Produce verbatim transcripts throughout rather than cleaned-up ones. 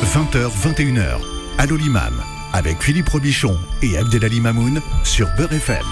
vingt heures vingt et une heures, Allô l'imam, avec Philippe Robichon et Abdelali Mamoun sur Beurre F M.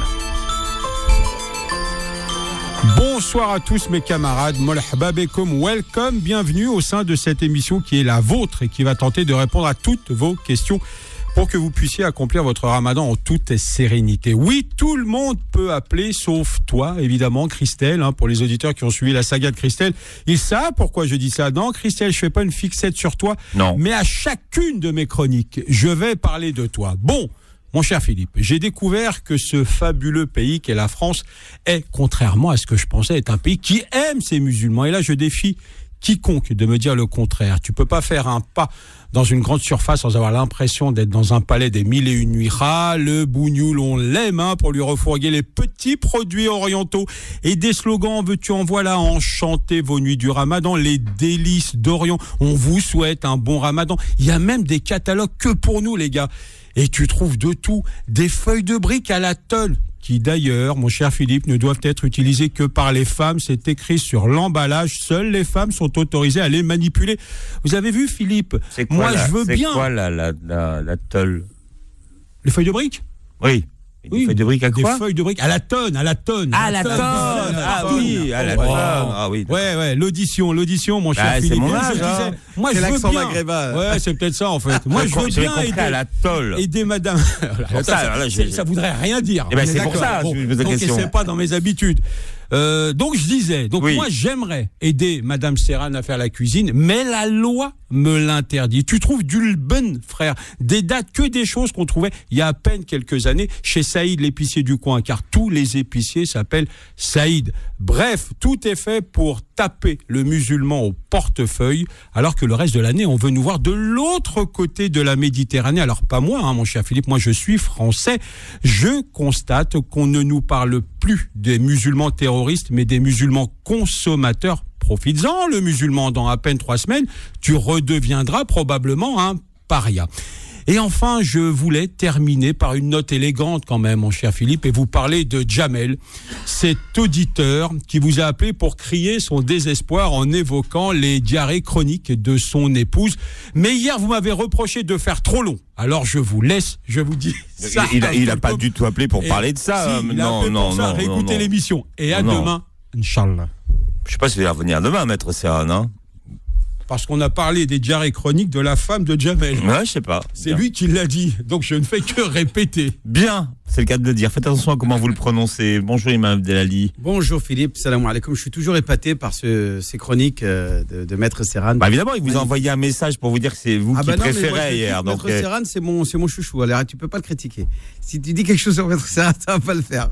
Bonsoir à tous mes camarades, Molhaba Bekoum, welcome, bienvenue au sein de cette émission qui est la vôtre et qui va tenter de répondre à toutes vos questions pour que vous puissiez accomplir votre ramadan en toute sérénité. Oui, tout le monde peut appeler, sauf toi, évidemment, Christelle, hein, pour les auditeurs qui ont suivi la saga de Christelle. Ils savent pourquoi je dis ça. Non, Christelle, je fais pas une fixette sur toi, non. Mais à chacune de mes chroniques, je vais parler de toi. Bon, mon cher Philippe, j'ai découvert que ce fabuleux pays qu'est la France est, contrairement à ce que je pensais, est un pays qui aime ses musulmans. Et là, je défie quiconque de me dire le contraire. Tu peux pas faire un pas dans une grande surface sans avoir l'impression d'être dans un palais des mille et une nuits. Ah, le bougnoul, on l'aime, hein, pour lui refourguer les petits produits orientaux et des slogans, veux-tu en voilà, enchanter vos nuits du ramadan, les délices d'Orient. On vous souhaite un bon ramadan. Il y a même des catalogues que pour nous, les gars. Et tu trouves de tout, des feuilles de briques à la tonne, qui d'ailleurs, mon cher Philippe, ne doivent être utilisées que par les femmes. C'est écrit sur l'emballage. Seules les femmes sont autorisées à les manipuler. Vous avez vu, Philippe? C'est quoi, moi, la, je veux c'est bien. C'est quoi la, la, la, la tôle? Les feuilles de briques? Oui. Et oui, des feuilles de briques à quoi? Des feuilles de briques à la tonne, à la tonne. À la tonne. Ah oui, à la tonne. Ah oui. Ouais, ouais, l'audition, l'audition, mon cher bah, Philippe. C'est mon âge, hein. Moi, c'est je veux bien. maghrébin. Ouais, c'est peut-être ça, en fait. Moi, je veux J'ai bien compris aider, à la tôle. aider madame. Pour ça, alors là, c'est, ça voudrait rien dire. Eh ben, c'est pour ça, bon, je me pose la donc, question. c'est pas dans mes habitudes. Euh, donc je disais, donc oui. moi j'aimerais aider Madame Serrane à faire la cuisine, mais la loi me l'interdit. Tu trouves du lben, frère, des dates, que des choses qu'on trouvait il y a à peine quelques années chez Saïd, l'épicier du coin, car tous les épiciers s'appellent Saïd. Bref, tout est fait pour taper le musulman au portefeuille, alors que le reste de l'année, on veut nous voir de l'autre côté de la Méditerranée. Alors pas moi, hein, mon cher Philippe, moi je suis français. Je constate qu'on ne nous parle plus des musulmans terroristes, mais des musulmans consommateurs. Profites-en, le musulman, dans à peine trois semaines, tu redeviendras probablement un paria. Et enfin, je voulais terminer par une note élégante quand même, mon cher Philippe, et vous parler de Jamel, cet auditeur qui vous a appelé pour crier son désespoir en évoquant les diarrhées chroniques de son épouse. Mais hier, vous m'avez reproché de faire trop long. Alors je vous laisse, je vous dis ça. Il, il, il a pas du tout appelé pour et parler de ça. Si, euh, il a non, appelé non, pour ça, non, réécoutez non, l'émission. Et à non. demain, Inch'Allah. Je sais pas si il va revenir demain, maître Serrane, hein. Parce qu'on a parlé des diarrhées chroniques de la femme de Jamel. Ouais, je sais pas. C'est Bien. lui qui l'a dit, donc je ne fais que répéter. Bien, c'est le cas de le dire. Faites attention à comment vous le prononcez. Bonjour Imam Abdelali. Bonjour Philippe, salam alaikum. Je suis toujours épaté par ce, ces chroniques euh, de, de Maître Serrane. Bah évidemment, il vous a envoyé un message pour vous dire que c'est vous ah qui bah non, préférez moi, hier. Maître Donc, euh... Serrane, c'est mon, c'est mon chouchou. Alors tu peux pas le critiquer. Si tu dis quelque chose sur Maître Serrane, ça va pas le faire.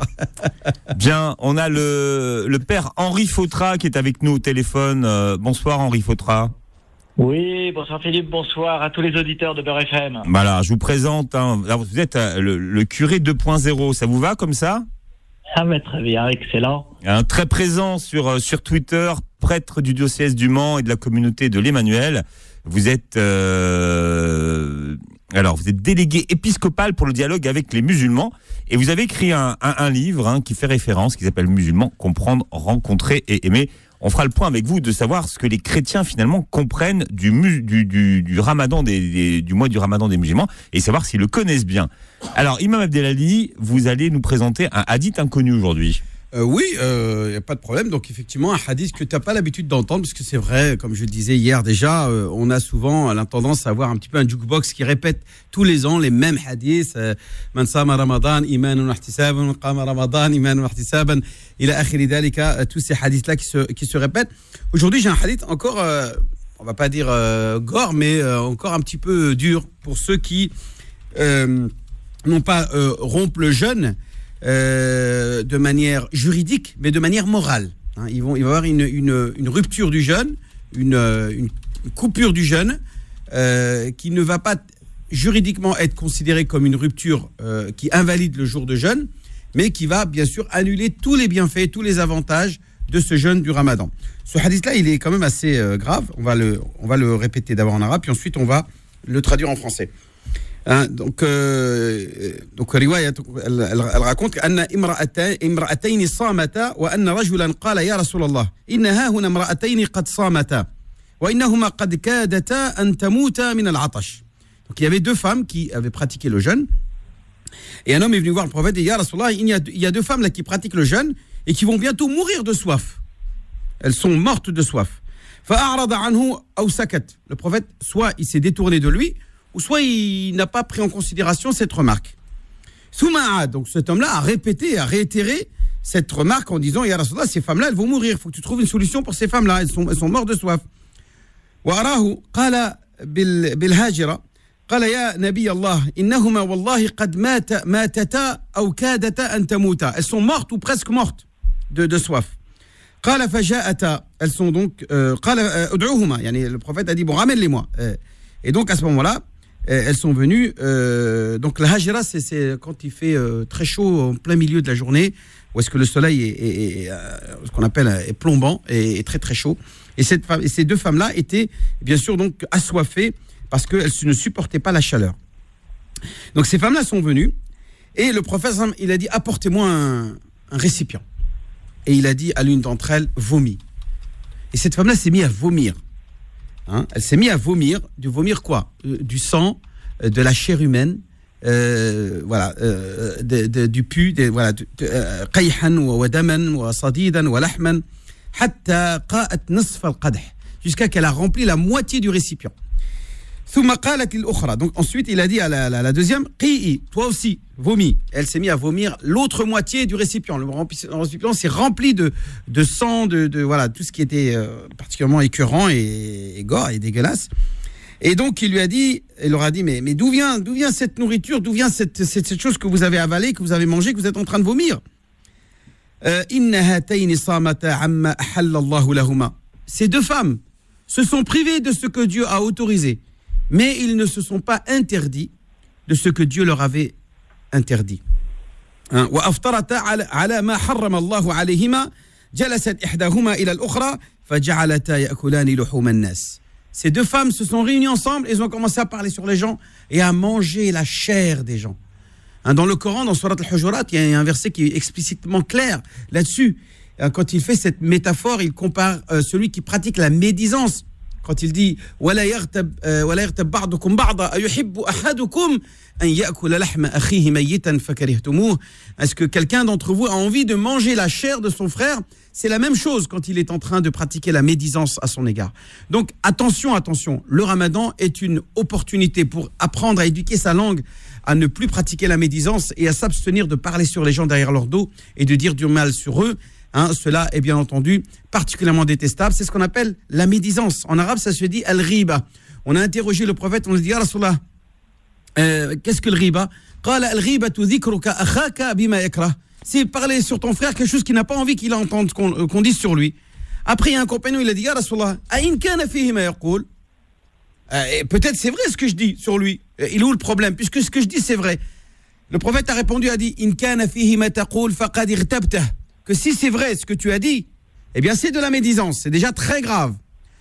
Bien, on a le, le père Henri Fautra qui est avec nous au téléphone. Euh, bonsoir Henri Fautra. Oui, bonsoir Philippe, bonsoir à tous les auditeurs de Beurre F M. Voilà, je vous présente, hein, là, vous êtes euh, le, le curé deux point zéro, ça vous va comme ça? Ah mais très bien, excellent. Un très présent sur, euh, sur Twitter, prêtre du diocèse du Mans et de la communauté de l'Emmanuel. Vous êtes euh, alors vous êtes délégué épiscopal pour le dialogue avec les musulmans et vous avez écrit un, un, un livre hein, qui fait référence, qui s'appelle Musulmans, comprendre, rencontrer et aimer. On fera le point avec vous de savoir ce que les chrétiens finalement comprennent du, mu, du, du, du ramadan des, des, du mois du ramadan des musulmans et savoir s'ils le connaissent bien. Alors, Imam Abdelali, vous allez nous présenter un hadith inconnu aujourd'hui. Euh, oui, il euh, n'y a pas de problème. Donc effectivement, un hadith que tu n'as pas l'habitude d'entendre, parce que c'est vrai, comme je le disais hier déjà, euh, on a souvent la tendance à avoir un petit peu un jukebox qui répète tous les ans les mêmes hadiths. Man sama Ramadan, imanan wa ihtisaban, qama Ramadan, imanan wa ihtisaban, ila akhiri dhalika, tous ces hadiths-là qui se, qui se répètent. Aujourd'hui, j'ai un hadith encore, euh, on va pas dire euh, gore, mais euh, encore un petit peu dur pour ceux qui euh, n'ont pas euh, rompent le jeûne. Euh, de manière juridique, mais de manière morale. Hein, ils vont, il va y avoir une, une, une rupture du jeûne, une, une coupure du jeûne, euh, qui ne va pas juridiquement être considérée comme une rupture euh, qui invalide le jour de jeûne, mais qui va bien sûr annuler tous les bienfaits, tous les avantages de ce jeûne du Ramadan. Ce hadith-là, il est quand même assez euh, grave. On va le, on va le répéter d'abord en arabe, puis ensuite on va le traduire en français. Hein, donc, euh, donc riwaya, elle, elle, elle raconte qu'anna imra'atayn imra'atayn samata wa anna rajulan qala ya Rasulullah inna ha huna imra'atayn qad samata وإنهما قد كادتا أن تموتا من العطش. Donc il y avait deux femmes qui avaient pratiqué le jeûne. Et un homme est venu voir le prophète et dit, Ya Rasulallah, il y a, il y a deux femmes là qui pratiquent le jeûne et qui vont bientôt mourir de soif. Elles sont mortes de soif. فأعرض عنه أو سكت. Le prophète, soit il s'est détourné de lui, ou soit il n'a pas pris en considération cette remarque. ثم عاد. Donc cet homme-là a répété, a réitéré cette remarque en disant, Ya Rasulallah, ces femmes-là, elles vont mourir. Il faut que tu trouves une solution pour ces femmes-là. Elles sont, elles sont mortes de soif. وأراه قال بالهاجرة قال يا نبي الله إنهما والله قد مات ماتتا أو كادتا أن تموتا. Elles sont mortes ou presque mortes de, de soif. قال فجاءتا. Elles sont donc euh, قال ادعوهما. يعني le prophète a dit bon, ramène-les-moi. Et donc à ce moment-là, elles sont venues. Euh, donc la hajira, c'est, c'est quand il fait euh, très chaud en plein milieu de la journée, où est-ce que le soleil est, est, est euh, ce qu'on appelle est plombant et est très très chaud. Et, cette femme, et ces deux femmes-là étaient bien sûr donc assoiffées parce qu'elles ne supportaient pas la chaleur. Donc ces femmes-là sont venues et le prophète, il a dit apportez-moi un, un récipient. Et il a dit à l'une d'entre elles vomis. Et cette femme-là s'est mise à vomir. Hein, elle s'est mise à vomir. De vomir quoi? euh, Du sang, euh, de la chair humaine, euh, voilà, euh, de, de, du pu, de, voilà, qayhan wa daman wa sadidan wa lahman. Jusqu'à qu'elle a rempli la moitié du récipient. Donc ensuite il a dit à la, la, la deuxième, toi aussi vomis. Elle s'est mise à vomir l'autre moitié du récipient. Le récipient s'est rempli de, de sang, de, de voilà, tout ce qui était euh, particulièrement écœurant et, et gore et dégueulasse. Et donc il lui a dit, il leur a dit mais, mais d'où vient, d'où vient cette nourriture, d'où vient cette, cette, cette chose que vous avez avalée, que vous avez mangée, que vous êtes en train de vomir? Ces deux femmes se sont privées de ce que Dieu a autorisé, mais ils ne se sont pas interdits de ce que Dieu leur avait interdit. Ces deux femmes se sont réunies ensemble et elles ont commencé à parler sur les gens et à manger la chair des gens. Dans le Coran, dans Surat al-Hujurat, il y a un verset qui est explicitement clair là-dessus. Quand il fait cette métaphore, il compare euh, celui qui pratique la médisance. Quand il dit وَلَا يَغْتَبْ بَعْضُكُمْ بَعْضًا أَيُحِبُّ أَحَدُكُمْ أَنْ يَأْكُلَ لَحْمَ أَخِيهِ مَيِّتًا فَكَرِهْتُمُوهُ. Est-ce que quelqu'un d'entre vous a envie de manger la chair de son frère? C'est la même chose quand il est en train de pratiquer la médisance à son égard. Donc attention, attention, le ramadan est une opportunité pour apprendre à éduquer sa langue, à ne plus pratiquer la médisance et à s'abstenir de parler sur les gens derrière leur dos et de dire du mal sur eux. Hein, cela est bien entendu particulièrement détestable. C'est ce qu'on appelle la médisance. En arabe, ça se dit al-riba. On a interrogé le prophète, on lui dit, Ya Rasulallah, euh, qu'est-ce que le riba? Qala al-ribatu dhikruka akhaka bima yakrah. C'est parler sur ton frère quelque chose qu'il n'a pas envie qu'il entende qu'on, qu'on dise sur lui. Après, il y a un compagnon, il a dit, Ya Rasulallah, aïn kana fihi ma yaqul. Peut-être c'est vrai ce que je dis sur lui. Il est où le problème? Puisque ce que je dis c'est vrai. Le prophète a répondu, a dit, in kana fihi ma taqul faqad irtabtah. Que si c'est vrai ce que tu as dit, eh bien c'est de la médisance, c'est déjà très grave.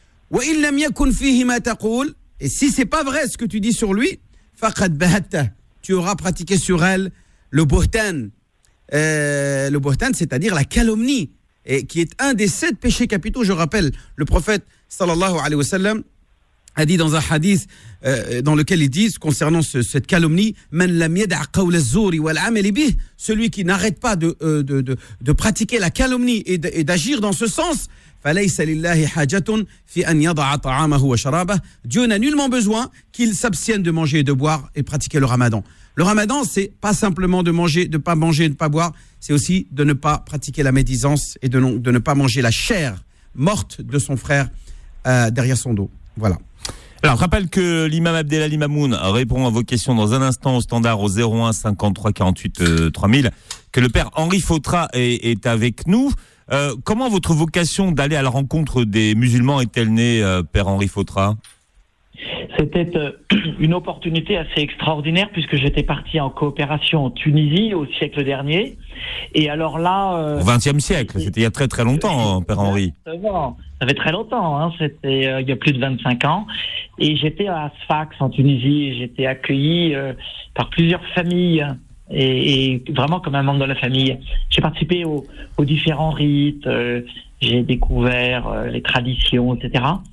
Et si c'est pas vrai ce que tu dis sur lui, tu auras pratiqué sur elle le buhtan. Euh, le buhtan, c'est-à-dire la calomnie, et qui est un des sept péchés capitaux. Je rappelle, le prophète sallallahu alayhi wa sallam a dit dans un hadith euh, dans lequel il dit concernant ce, cette calomnie, man lam yada' qawl az-zur wal 'amal bih, celui qui n'arrête pas de, euh, de, de, de pratiquer la calomnie et, de, et d'agir dans ce sens, falaysa lillahi hajatun fi an yada'a ta'amahu wa sharabah. Dieu n'a nullement besoin qu'il s'abstienne de manger et de boire et pratiquer le ramadan. Le ramadan, c'est pas simplement de manger, de pas manger et de pas boire, c'est aussi de ne pas pratiquer la médisance et de, non, de ne pas manger la chair morte de son frère euh, derrière son dos. Voilà. Alors, je rappelle que l'imam Abdelali Mamoun répond à vos questions dans un instant au standard au zéro un cinquante-trois quarante-huit euh, trois mille, que le père Henri Fautra est, est avec nous. Euh, comment votre vocation d'aller à la rencontre des musulmans est-elle née, euh, père Henri Fautra? C'était euh, une opportunité assez extraordinaire puisque j'étais parti en coopération en Tunisie au siècle dernier. Et alors là... Euh, au vingtième siècle, c'était il y a très très longtemps, euh, père Henri. Ça fait très longtemps, hein, c'était euh, il y a plus de vingt-cinq ans. Et j'étais à Sfax en Tunisie et j'étais accueilli euh, par plusieurs familles et, et vraiment comme un membre de la famille. J'ai participé aux, aux différents rites, euh, j'ai découvert euh, les traditions, et cetera.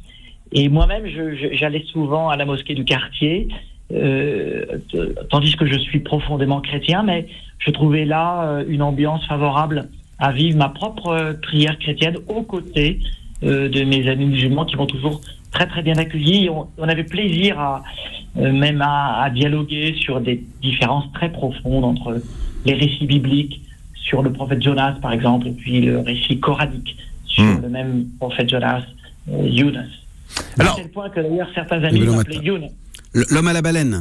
Et moi-même, je, je, j'allais souvent à la mosquée du quartier, euh, t- tandis que je suis profondément chrétien, mais je trouvais là euh, une ambiance favorable à vivre ma propre euh, prière chrétienne aux côtés euh, de mes amis musulmans qui m'ont toujours très très bien accueilli. On, on avait plaisir à euh, même à, à dialoguer sur des différences très profondes entre les récits bibliques sur le prophète Jonas par exemple, et puis le récit coranique sur mmh. le même prophète Jonas, euh, Younes. Alors, à tel point que d'ailleurs certains amis m'appelaient Younes. L'homme à la baleine.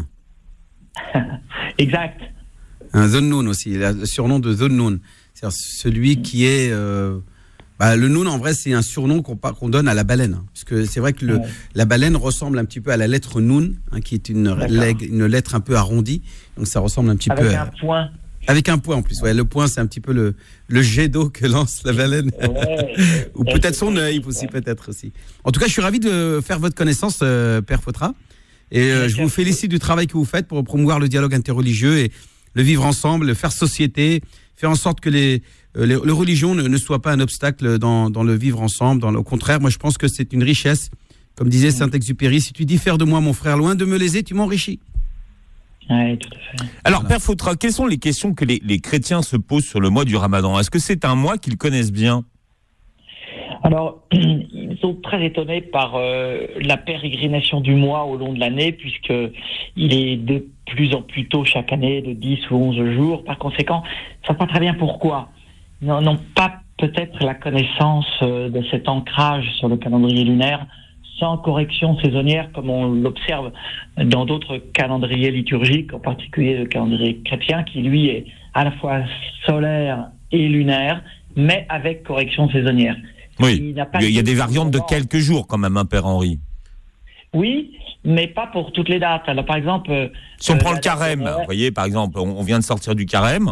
Exact. Un Zunnoun aussi, le surnom de Zunnoun. C'est celui qui est... Euh, bah, le Noun, en vrai, c'est un surnom qu'on, qu'on donne à la baleine. Hein, parce que c'est vrai que le, ouais. la baleine ressemble un petit peu à la lettre Noun, hein, qui est une, leg, une lettre un peu arrondie. Donc ça ressemble un petit Avec peu... Avec un à, point. Avec un point en plus. Ouais, le point, c'est un petit peu le, le jet d'eau que lance la baleine. Ouais, Ou peut-être son œil aussi, ouais. peut-être aussi. En tout cas, je suis ravi de faire votre connaissance, euh, Père Fautra. Et euh, je vous félicite du travail que vous faites pour promouvoir le dialogue interreligieux et le vivre ensemble, le faire société, faire en sorte que les, euh, les, les religions ne, ne soient pas un obstacle dans, dans le vivre ensemble. Dans le, au contraire, moi je pense que c'est une richesse. Comme disait Saint-Exupéry, si tu diffères de moi, mon frère, loin de me léser, tu m'enrichis. Oui, tout à fait. Alors, voilà. Père Fautra, quelles sont les questions que les, les chrétiens se posent sur le mois du Ramadan ? Est-ce que c'est un mois qu'ils connaissent bien ? Alors, ils sont très étonnés par euh, la pérégrination du mois au long de l'année, puisqu'il est de plus en plus tôt chaque année, de dix ou onze jours. Par conséquent, ils ne savent pas très bien pourquoi. Ils n'ont pas peut-être la connaissance euh, de cet ancrage sur le calendrier lunaire, sans correction saisonnière, comme on l'observe dans d'autres calendriers liturgiques, en particulier le calendrier chrétien, qui lui est à la fois solaire et lunaire, mais avec correction saisonnière. Oui, il, n'a pas il y a des variantes de quelques jours quand même, hein, Père Henri. Oui, mais pas pour toutes les dates. Alors, par exemple... Euh, si on prend le carême, de... vous voyez, par exemple, on vient de sortir du carême.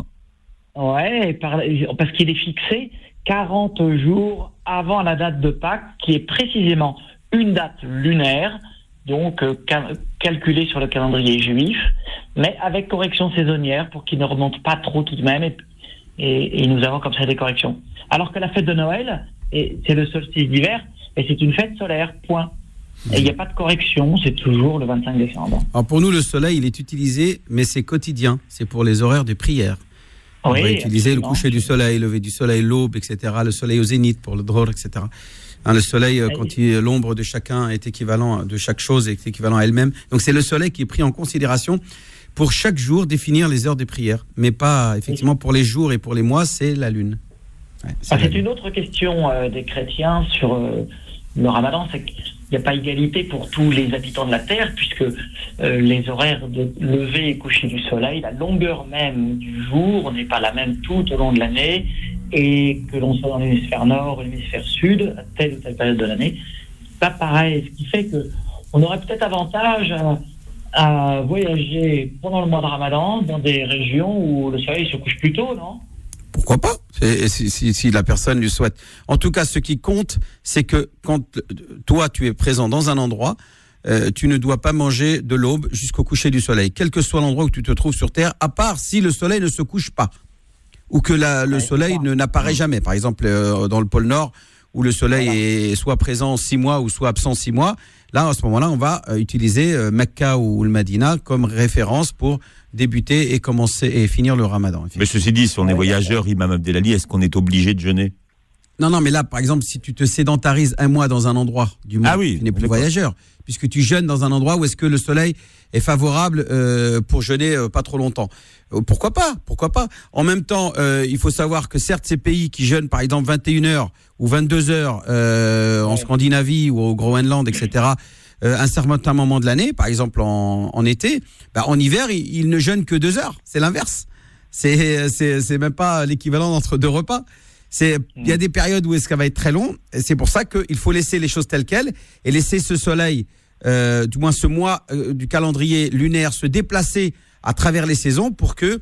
Ouais, par... parce qu'il est fixé quarante jours avant la date de Pâques, qui est précisément une date lunaire, donc euh, cal- calculée sur le calendrier juif, mais avec correction saisonnière pour qu'il ne remonte pas trop tout de même, et, et, et nous avons comme ça des corrections. Alors que la fête de Noël, et c'est le solstice d'hiver, et c'est une fête solaire, point. Et il n'y a pas de correction, c'est toujours le vingt-cinq décembre. Alors pour nous, le soleil, il est utilisé, mais c'est quotidien, c'est pour les horaires de prière. On oui, va utiliser absolument. Le coucher du soleil, le lever du soleil, l'aube, et cetera, le soleil au zénith pour le dror, et cetera. Hein, le soleil, oui. quand il, l'ombre de chacun est équivalent, de chaque chose est équivalent à elle-même. Donc c'est le soleil qui est pris en considération pour chaque jour définir les heures de prière, mais pas effectivement oui. pour les jours et pour les mois, c'est la lune. Ouais, c'est, ah, c'est une autre question euh, des chrétiens sur euh, le Ramadan, c'est qu'il n'y a pas égalité pour tous les habitants de la Terre, puisque euh, les horaires de lever et coucher du soleil, la longueur même du jour n'est pas la même tout au long de l'année, et que l'on soit dans l'hémisphère nord ou l'hémisphère sud, à telle ou telle période de l'année, c'est pas pareil. Ce qui fait qu'on aurait peut-être avantage à, à voyager pendant le mois de Ramadan dans des régions où le soleil se couche plus tôt, non ? Pourquoi pas, c'est, si, si, si la personne le souhaite. En tout cas, ce qui compte, c'est que quand toi, tu es présent dans un endroit, euh, tu ne dois pas manger de l'aube jusqu'au coucher du soleil, quel que soit l'endroit où tu te trouves sur Terre, à part si le soleil ne se couche pas, ou que la, le soleil ne, n'apparaît jamais. Par exemple, euh, dans le pôle Nord, où le soleil voilà. est soit présent six mois ou soit absent six mois, là, à ce moment-là, on va euh, utiliser euh, Mecca ou le Madina comme référence pour débuter et commencer et finir le Ramadan. Mais ceci dit, si on est voyageur, Imam Abdelali, est-ce qu'on est obligé de jeûner ? Non, non, mais là, par exemple, si tu te sédentarises un mois dans un endroit du monde, ah oui, tu n'es plus voyageur, puisque tu jeûnes dans un endroit où est-ce que le soleil est favorable euh, pour jeûner euh, pas trop longtemps. Euh, pourquoi pas ? Pourquoi pas ? En même temps, euh, il faut savoir que certes, ces pays qui jeûnent, par exemple, vingt et une heures ou vingt-deux heures euh, en Scandinavie ou au Groenland, et cetera, euh, un certain moment de l'année, par exemple en, en été, bah, en hiver, ils, ils ne jeûnent que deux heures. C'est l'inverse. C'est, c'est, c'est même pas l'équivalent entre deux repas. C'est, il y a des périodes où est-ce que ça va être très long. Et c'est pour ça qu'il faut laisser les choses telles quelles et laisser ce soleil, euh, du moins ce mois euh, du calendrier lunaire se déplacer à travers les saisons pour que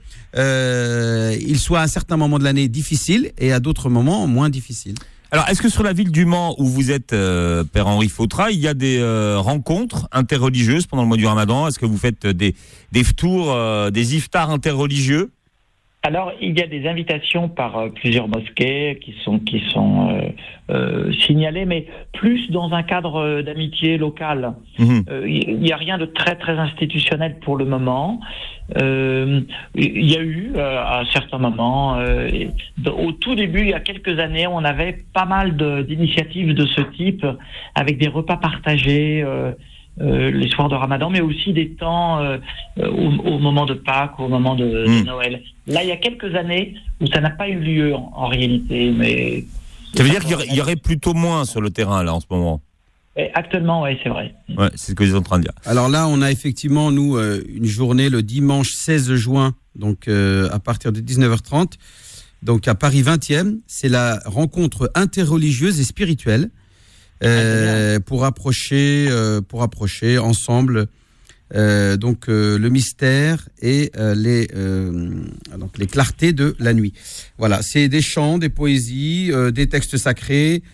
euh, il soit à un certain moment de l'année difficile et à d'autres moments moins difficile. Alors, est-ce que sur la ville du Mans où vous êtes, euh, Père Henri Fautra, il y a des euh, rencontres interreligieuses pendant le mois du Ramadan ? Est-ce que vous faites des des ftours, euh, des iftars interreligieux ? Alors, il y a des invitations par euh, plusieurs mosquées qui sont qui sont euh, euh, signalées, mais plus dans un cadre euh, d'amitié locale. Mmh. Euh, il n'y a rien de très très institutionnel pour le moment. Euh, il y a eu euh, à certains moments, euh, au tout début, il y a quelques années, on avait pas mal de, d'initiatives de ce type, avec des repas partagés. Euh, Euh, les soirs de Ramadan, mais aussi des temps euh, au, au moment de Pâques, au moment de, de mmh. Noël. Là, il y a quelques années où ça n'a pas eu lieu en, en réalité, mais... Ça veut dire qu'il y aurait, il y aurait plutôt moins sur le terrain, là, en ce moment. Et actuellement, oui, c'est vrai. Ouais, c'est ce que vous êtes en train de dire. Alors là, on a effectivement, nous, euh, une journée le dimanche seize juin, donc euh, à partir de dix-neuf heures trente, donc à Paris vingtième, c'est la rencontre interreligieuse et spirituelle. Euh, pour approcher, euh, pour approcher ensemble euh, donc euh, le mystère et euh, les euh, donc les clartés de la nuit. Voilà, c'est des chants, des poésies, euh, des textes sacrés.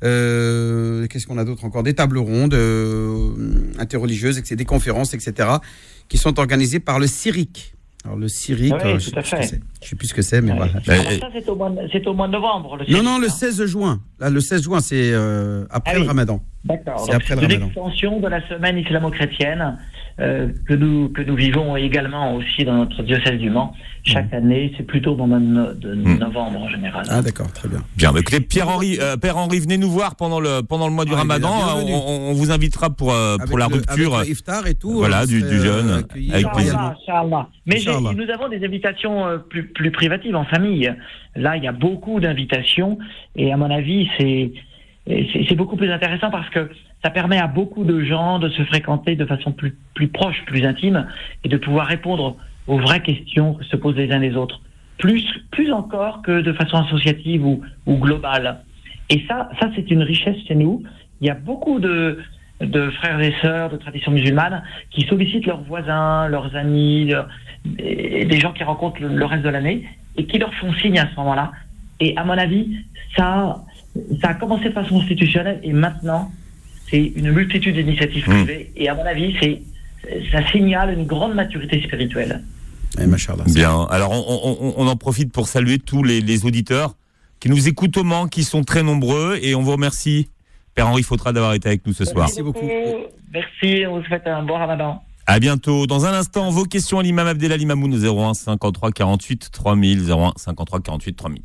Euh, qu'est-ce qu'on a d'autre encore? Des tables rondes euh, interreligieuses, et cetera, des conférences, et cetera, qui sont organisées par le C I R I C. Alors le C I R I C, oui, alors, tout je à fait. Je sais plus ce que c'est, mais Ouais. voilà. Alors ça, c'est au mois de, c'est au mois de novembre. Le Non, non, le seize juin. Là, le seize juin, c'est euh, après ah oui. le Ramadan. D'accord. C'est après le une Ramadan. extension de la semaine islamo-chrétienne euh, que nous que nous vivons également aussi dans notre diocèse du Mans. Chaque mmh. année, c'est plutôt au mois de, no- de mmh. novembre en général. Ah d'accord, très bien. Bien, bah, écoutez, Pierre-Henri, euh, Père Henri, venez nous voir pendant le pendant le mois du Ah, Ramadan. On, on vous invitera pour euh, pour la le, rupture. Avec le iftar et tout. Voilà, du, du jeûne. Euh, avec plaisir. Inch'Allah, Inch'Allah. Mais j'ai, Inch'Allah. nous avons des invitations euh, plus, plus privatives en famille. Là, il y a beaucoup d'invitations et à mon avis, c'est, c'est, c'est beaucoup plus intéressant parce que ça permet à beaucoup de gens de se fréquenter de façon plus, plus proche, plus intime et de pouvoir répondre aux vraies questions que se posent les uns les autres. Plus, plus encore que de façon associative ou, ou globale. Et ça, ça, c'est une richesse chez nous. Il y a beaucoup de, de frères et sœurs de tradition musulmane qui sollicitent leurs voisins, leurs amis, leurs, des gens qui rencontrent le, le reste de l'année et qui leur font signe à ce moment-là. Et à mon avis, ça, ça a commencé de façon institutionnelle et maintenant, c'est une multitude d'initiatives privées. Mmh. Et à mon avis, c'est, ça signale une grande maturité spirituelle. Eh, machallah. Bien. Alors, on, on, on en profite pour saluer tous les, les auditeurs qui nous écoutent au Mans, qui sont très nombreux, et on vous remercie, Père Henri Fautra, d'avoir été avec nous ce soir. Merci beaucoup. Merci, on vous souhaite un bon Ramadan. À bientôt. Dans un instant, vos questions à l'imam Abdelali Mamoun au zéro un cinquante-trois quarante-huit trois mille, zéro un cinquante-trois quarante-huit trois mille.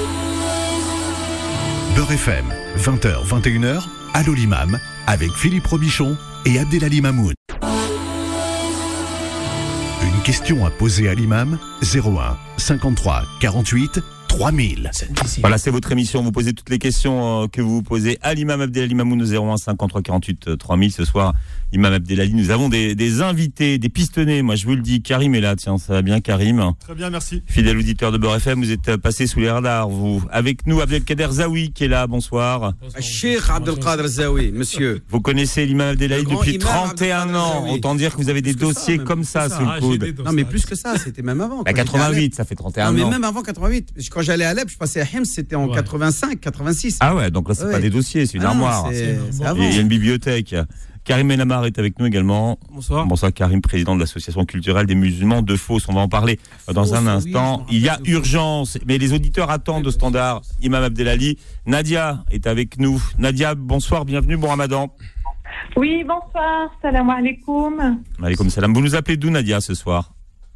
Beurre F M, vingt heures vingt et une heures, Allô l'imam, avec Philippe Robichon et Abdelali Mamoun. Une question à poser à l'imam, zéro un cinquante-trois quarante-huit trois mille. Voilà, c'est votre émission. Vous posez toutes les questions euh, que vous vous posez à l'imam Abdelali Mamoun au zéro un cinquante-trois quarante-huit trois mille. Ce soir, imam Abdelali, nous avons des, des invités, des pistonnés. Moi, je vous le dis, Karim est là. Tiens, ça va bien, Karim? Très bien, merci. Fidèle auditeur de Beurre F M, vous êtes passé sous les radars, vous. Avec nous, Abdelkader Zaoui, qui est là. Bonsoir. Cheikh Abdelkader Zaoui, monsieur. Vous connaissez l'imam Abdelali Le grand depuis imam trente et un Abdelkader ans. Zaoui. Autant dire que vous avez des Plus que ça, dossiers même comme plus ça que sous ça. le Ah, coude. j'ai des Non, mais plus que ça, c'était même avant. Bah, Quand j'étais à Alep. quatre-vingt-huit, ça fait trente et un Non, mais ans. même avant quatre-vingt-huit. Quand j'allais à Alep, je passais à Hems, c'était en Ouais. quatre-vingt-cinq, quatre-vingt-six. Ah ouais, donc là, c'est Ouais. pas des dossiers, c'est une Ah non, armoire. c'est- c'est avant. Et il y a une bibliothèque. Karim Enamar est avec nous également. Bonsoir. Bonsoir Karim, président de l'association culturelle des musulmans de Fos. On va en parler dans Fos, un oui, instant. je me Il y a rappelle de Fos. urgence, mais les auditeurs attendent au standard. Imam Abdelali. Nadia est avec nous. Nadia, bonsoir, bienvenue, bon Ramadan. Oui, bonsoir, salam alaikum. Alaykoum salam. Vous nous appelez d'où Nadia ce soir?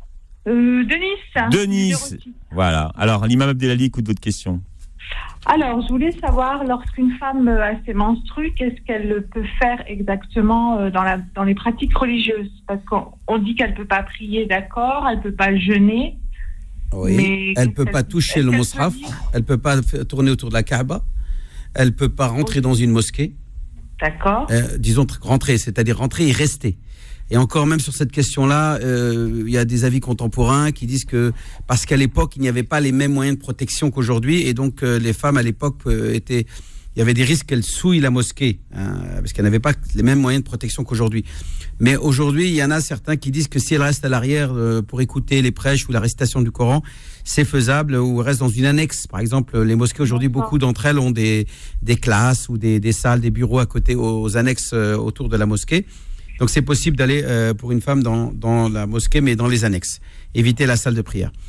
Euh, de Nice. De Nice. Voilà. Alors, l'imam Abdelali écoute votre question. Alors, je voulais savoir, lorsqu'une femme euh, a ses menstrues, qu'est-ce qu'elle peut faire exactement euh, dans, la, dans les pratiques religieuses? Parce qu'on on dit qu'elle ne peut pas prier, d'accord, elle ne peut pas jeûner. Oui. Mais Elle peut qu'est-ce pas qu'elle- toucher est-ce le qu'elle Mosraf. peut dire Elle peut pas f- tourner autour de la Kaaba. Elle peut pas rentrer dans une mosquée. D'accord. Euh, disons tr- rentrer, c'est-à-dire rentrer et rester. Et encore même sur cette question-là, euh, il y a des avis contemporains qui disent que parce qu'à l'époque il n'y avait pas les mêmes moyens de protection qu'aujourd'hui, et donc euh, les femmes à l'époque euh, étaient, il y avait des risques qu'elles souillent la mosquée, hein, parce qu'elles n'avaient pas les mêmes moyens de protection qu'aujourd'hui. Mais aujourd'hui, il y en a certains qui disent que si elles restent à l'arrière euh, pour écouter les prêches ou la récitation du Coran, c'est faisable, ou restent dans une annexe. Par exemple, les mosquées aujourd'hui, D'accord. beaucoup d'entre elles ont des, des classes ou des, des salles, des bureaux à côté, aux, aux annexes euh, autour de la mosquée. Donc c'est possible d'aller euh, pour une femme dans, dans la mosquée, mais dans les annexes. Éviter la salle de prière.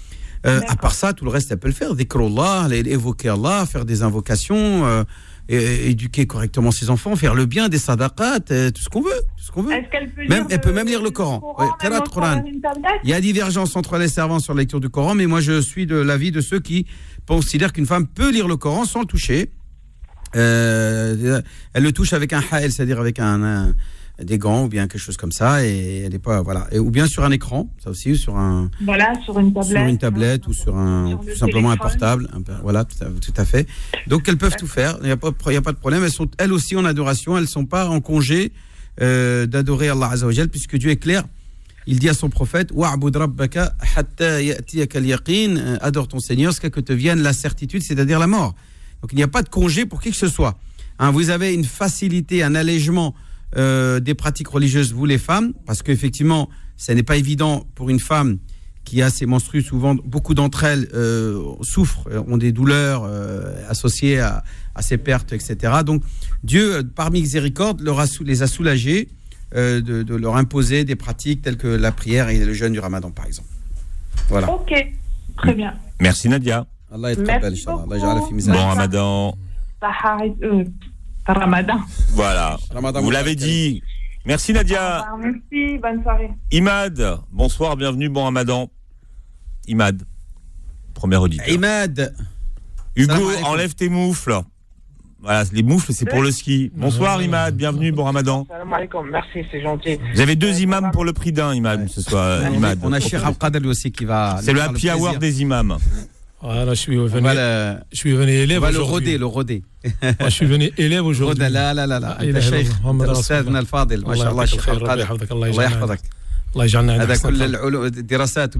Euh, à part ça, tout le reste, elle peut le faire. Dhikrullah, évoquer Allah, faire des invocations, euh, et, éduquer correctement ses enfants, faire le bien, des sadaqat, euh, tout ce qu'on veut. Tout ce qu'on veut. Est-ce qu'elle peut, même, lire elle le, peut même lire le Coran. Coran, Ouais, Qiraat même Quran. sur une tablette? Il y a divergence entre les servants sur la lecture du Coran, mais moi je suis de l'avis de ceux qui considèrent qu'une femme peut lire le Coran sans le toucher. Euh, elle le touche avec un ha'el, c'est-à-dire avec un, un des gants ou bien quelque chose comme ça, et elle est pas voilà, et, ou bien sur un écran, ça aussi, sur un voilà, sur une tablette, sur une tablette ou sur un sur tout simplement téléphone. Un portable, un, voilà, tout à, tout à fait. Donc elles peuvent tout faire, il y a pas il y a pas de problème. Elles sont elles aussi en adoration, elles sont pas en congé euh, d'adorer Allah Azza wa Jal, puisque Dieu est clair. Il dit à son prophète, wa'bud rabbaka hatta ya'tiyaka al-yaqin, adore ton Seigneur jusqu'à que te vienne la certitude, c'est-à-dire la mort. Donc il n'y a pas de congé pour qui que ce soit. Hein, vous avez une facilité, un allègement euh, des pratiques religieuses, vous les femmes, parce qu'effectivement, ce n'est pas évident pour une femme qui a ses menstrues. Souvent, beaucoup d'entre elles euh, souffrent, ont des douleurs euh, associées à, à ces pertes, et cetera. Donc Dieu, par miséricorde, leur a, les a soulagées euh, de, de leur imposer des pratiques telles que la prière et le jeûne du Ramadan, par exemple. Voilà. Ok, très bien. Merci Nadia. Allah yatqabbal, Inch'Allah. Allah yaj'al fi mizan. Bon Ramadan. Euh, Ramadan. Voilà. Ramadan. Vous l'avez dit. Merci Nadia. Ah, merci, bonne soirée. Imad, bonsoir, bienvenue, bon Ramadan. Imad, premier auditeur. Imad. Hugo, enlève tes moufles. Voilà, les moufles, c'est pour le ski. Bonsoir Imad, bienvenue, bon Ramadan. Salam alaikum, merci, c'est gentil. Vous avez deux imams pour le prix d'un, Imad, ce soir, Imad. On a Cheikh Abqadr aussi qui va. C'est le happy hour des imams. Voilà, je suis venu, le, je suis venu élève on va aujourd'hui. le roder, le roder. Moi, je suis venu élève aujourd'hui. لا لا لا لا انت شيخ استاذنا الفاضل ما شاء الله الشيخ القادر الله يحفظك الله يجعلنا هذا كل العلوم الدراسات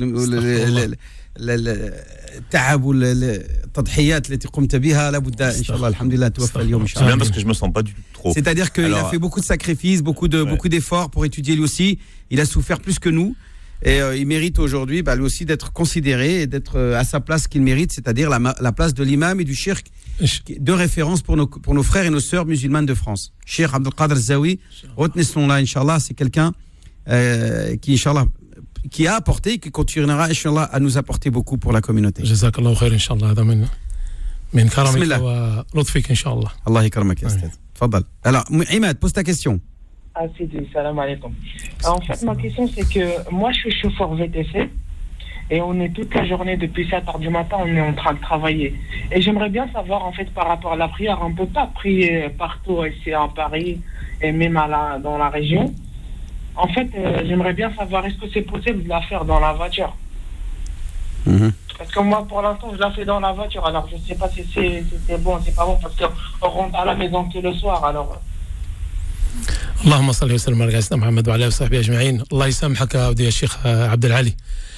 التعب والتضحيات التي قمت بها لابد ان شاء الله الحمد لله توفى اليوم ان شاء C'est bien الله. parce que je me sens pas du tout trop. C'est-à-dire qu'il Alors, a fait beaucoup de sacrifices, beaucoup de ouais. beaucoup d'efforts pour étudier lui aussi. Il a souffert plus que nous. Et euh, il mérite aujourd'hui, bah, lui aussi, d'être considéré et d'être euh, à sa place qu'il mérite, c'est-à-dire la, la place de l'imam et du cheikh de référence pour nos, pour nos frères et nos sœurs musulmanes de France. Cheikh Abdelkader Zawi, retenez ce nom-là, Inch'Allah, c'est quelqu'un euh, qui, Inch'Allah, qui a apporté, qui continuera, Inch'Allah, à nous apporter beaucoup pour la communauté. Jazakallahu khair, Inch'Allah, هذا من من كرمك ولطفك إن شاء الله. Allah يكرمك يا أستاذ. تفضل. Alors, Imad, pose ta question. Ah, c'est du salam alaikum. En fait, ma question, c'est que moi, je suis chauffeur V T C et on est toute la journée, depuis sept heures du matin, on est en train de travailler. Et j'aimerais bien savoir, en fait, par rapport à la prière, on ne peut pas prier partout ici à Paris et même à la, dans la région. En fait, euh, j'aimerais bien savoir, est-ce que c'est possible de la faire dans la voiture? Mm-hmm. Parce que moi, pour l'instant, je la fais dans la voiture. Alors, je ne sais pas si c'est, si c'est bon, c'est pas bon, parce qu'on rentre à la maison que le soir, alors... اللهم صل وسلم على سيدنا محمد وعلى اله وصحبه اجمعين. الله يسامحك يا شيخ عبد العالي.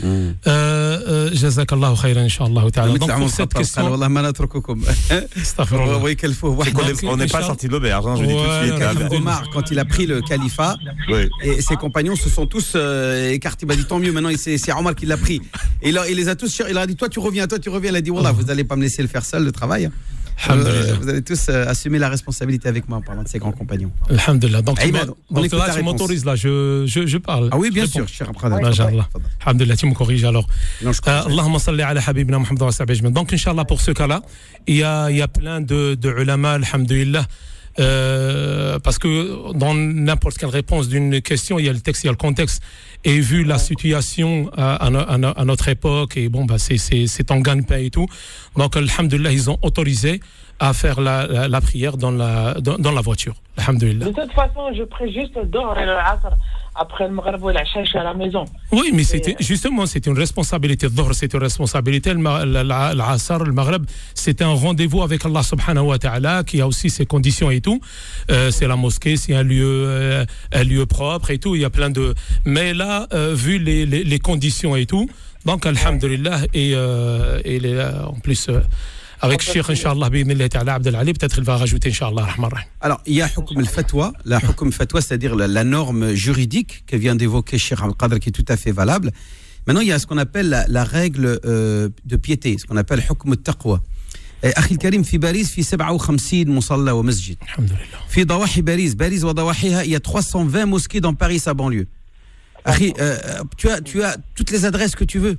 جزاك الله خيرا ان شاء الله تعالى. Donc pour cette question, والله ما نترككم. استغفر الله. ويكلفوه. On n'est pas sorti de l'auberge, hein, je dis tout de suite. Omar, quand il a pris le califat, oui. Et ses compagnons se sont tous euh, écartés. Il m'a dit tant mieux, maintenant c'est, c'est Omar qui l'a pris. Et il, il les a tous, il a dit toi tu reviens, toi tu reviens. Il a dit voilà, vous n'allez pas me laisser le faire seul le travail. Euh, vous allez tous euh, assumer la responsabilité avec moi en parlant de ces grands compagnons. Alhamdulillah. Donc, Aïman, tu, donc là, tu m'autorises là, je, je, je parle. Ah oui, bien sûr, cher Abdelkader. Masha'Allah. Alhamdulillah, tu me corriges alors. Allahumma salli ala habibina Muhammad wa sahbihi ajma'in. Donc, Inch'Allah, pour ce cas-là, il y a, il y a plein de, de ulama, alhamdulillah. Euh, parce que dans n'importe quelle réponse d'une question, il y a le texte, il y a le contexte. Et vu la situation à, à, à, à notre époque, et bon, bah, c'est, c'est, c'est en gagne-pain et tout. Donc, alhamdulillah, ils ont autorisé à faire la, la, la prière dans la, dans, dans la voiture. Alhamdulillah. De toute façon, je prie juste Dohr et le Asr. Après le Maghreb ou l'Acha, je suis à la maison. Oui, mais c'était, justement, c'était une responsabilité. Dohr, c'était une responsabilité. L'Asr, le Maghreb, c'était un rendez-vous avec Allah subhanahu wa ta'ala, qui a aussi ses conditions et tout. Euh, c'est la mosquée, c'est un lieu, euh, un lieu propre et tout. Il y a plein de. Mais là, euh, vu les, les, les conditions et tout, donc, alhamdulillah, et, euh, et les, en plus. Euh, Avec Cheikh, Inch'Allah, Abdel Ali, peut-être il va rajouter, Inch'Allah. Alors, il y a hukm al-fatwa, la hukm fatwa, c'est-à-dire la, la norme juridique que vient d'évoquer Cheikh Abdelkader, qui est tout à fait valable. Maintenant, il y a ce qu'on appelle la, la règle euh, de piété, ce qu'on appelle hukm al-taqwa. أخي الكريم في باريس في سبعة وخمسين مصلى ومسجد. الحمد لله. في ضواحي باريس باريس وضواحيها il y a trois cent vingt mosquées dans Paris sa banlieue. أخي, euh, tu as tu as toutes les adresses que tu veux.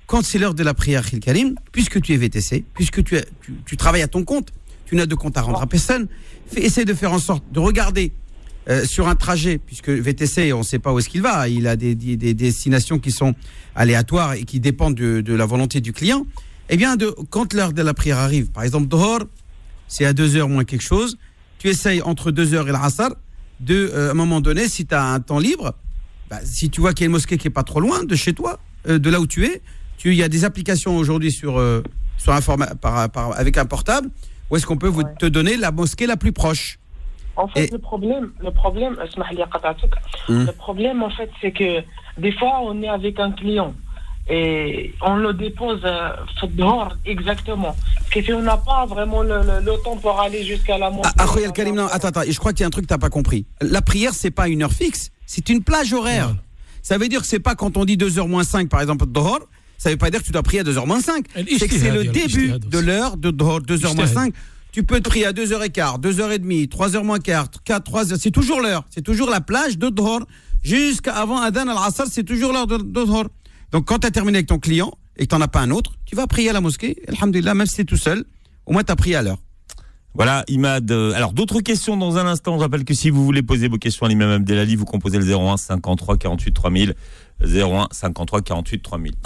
quand c'est l'heure de la prière, Khil Karim, puisque tu es V T C, puisque tu, es, tu, tu travailles à ton compte, tu n'as de compte à rendre à personne, fais, essaie de faire en sorte de regarder euh, sur un trajet, puisque V T C, on ne sait pas où est-ce qu'il va, il a des, des, des destinations qui sont aléatoires et qui dépendent de, de la volonté du client. Eh bien, de, quand l'heure de la prière arrive, par exemple, Dohor, c'est à deux heures moins quelque chose, tu essayes entre deux heures et l'Asr, de, euh, à un moment donné, si tu as un temps libre, bah, si tu vois qu'il y a une mosquée qui n'est pas trop loin de chez toi, euh, de là où tu es, il y a des applications aujourd'hui sur, euh, sur un format, par, par, avec un portable, où est-ce qu'on peut vous, Ouais. te donner la mosquée la plus proche. En fait, Et- le problème, le problème, اسمح لي قطعتك. Hum. Le problème, en fait, c'est que des fois, on est avec un client et on le dépose euh, dehors, exactement. Ce qui fait qu'on n'a pas vraiment le, le, le temps pour aller jusqu'à la mosquée. Ah, ah, Khoyal Karim, non, attends, attends, je crois qu'il y a un truc que tu n'as pas compris. La prière, c'est pas une heure fixe, c'est une plage horaire. Ouais. Ça veut dire que c'est pas quand on dit deux heures moins cinq, par exemple, Dohor, ça veut pas dire que tu dois prier à deux heures moins cinq. C'est que c'est le début de l'heure de Dohor, deux heures moins cinq. Tu peux te prier à deux heures quinze, deux heures trente, trois heures moins quart, quatre, trois heures, c'est toujours l'heure. C'est toujours la plage de Dohor. Jusqu'à avant Adhan al-Asr, c'est toujours l'heure de, de Dohor. Donc quand tu as terminé avec ton client et que tu n'en as pas un autre, tu vas prier à la mosquée, alhamdoulilah, même si tu es tout seul, au moins tu as prié à l'heure. Voilà, Imad. Euh, alors, d'autres questions dans un instant. Je rappelle que si vous voulez poser vos questions à l'imam Abdelali, vous composez le zéro un cinquante-trois quarante-huit trois mille. zéro un cinquante-trois quarante-huit trois mille.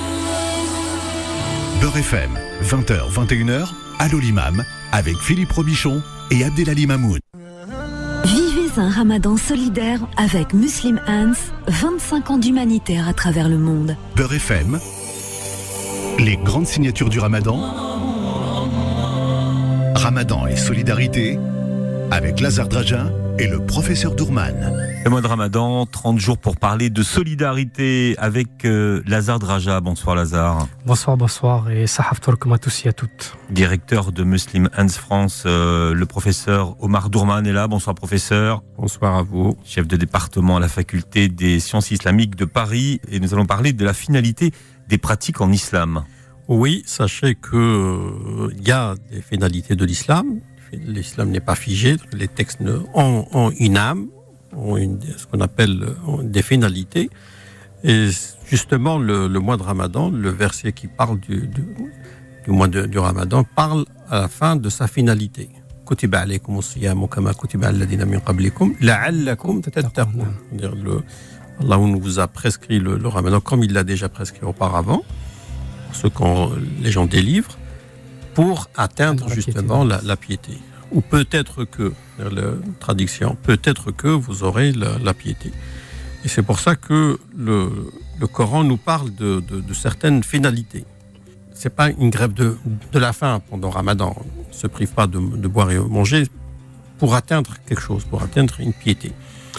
Beurre F M, vingt heures vingt et une heures, Allô l'imam, avec Philippe Robichon et Abdelali Mamoun. Vivez un ramadan solidaire avec Muslim Hands, vingt-cinq ans d'humanitaire à travers le monde. Beurre F M, les grandes signatures du Ramadan, Ramadan et solidarité, avec Lazare Drajan et le professeur Dourman. Le mois de Ramadan, trente jours pour parler de solidarité avec euh, Lazare Draja. Bonsoir Lazare. Bonsoir, bonsoir et sahaf tourkum à tous et à toutes. Directeur de Muslim Hands France, euh, le professeur Omar Dourman est là. Bonsoir professeur. Bonsoir à vous. Chef de département à la faculté des sciences islamiques de Paris. Et nous allons parler de la finalité des pratiques en islam. Oui, sachez que euh, il y a des finalités de l'islam. L'islam n'est pas figé. Les textes ont, ont une âme, ont une, ce qu'on appelle ont des finalités. Et justement, le, le mois de Ramadan, le verset qui parle du, du, du mois de, du Ramadan, parle à la fin de sa finalité. Kutiba alaykum as-siyamu kama kutiba alladhina min qablikum la'allakum tattaqun. C'est-à-dire, Allah nous vous a prescrit le, le Ramadan comme il l'a déjà prescrit auparavant, pour ceux qu'on les gens délivrent, pour atteindre la justement piété. la, la piété. Ou peut-être que, la traduction, peut-être que vous aurez la, la piété. Et c'est pour ça que le, le Coran nous parle de, de, de certaines finalités. C'est pas une grève de, de la faim pendant Ramadan. On ne se prive pas de, de boire et manger pour atteindre quelque chose, pour atteindre une piété.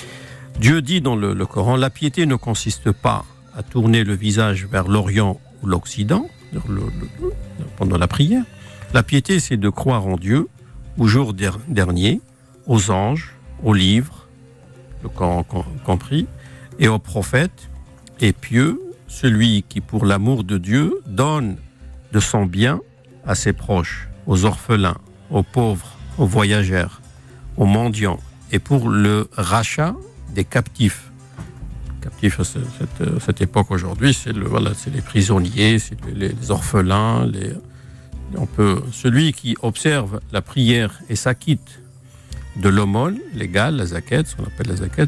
Dieu dit dans le, le Coran, la piété ne consiste pas à tourner le visage vers l'Orient ou l'Occident le, le, le, pendant la prière. La piété, c'est de croire en Dieu, au jour der, dernier, aux anges, aux livres, le Coran compris, et aux prophètes, et pieux, celui qui, pour l'amour de Dieu, donne de son bien à ses proches, aux orphelins, aux pauvres, aux voyageurs, aux mendiants, et pour le rachat des captifs. Captifs à cette, cette époque aujourd'hui, c'est le, voilà, c'est les prisonniers, c'est les, les orphelins, les, on peut, celui qui observe la prière et s'acquitte de l'aumône légale, la zakat, ce qu'on appelle la zakat,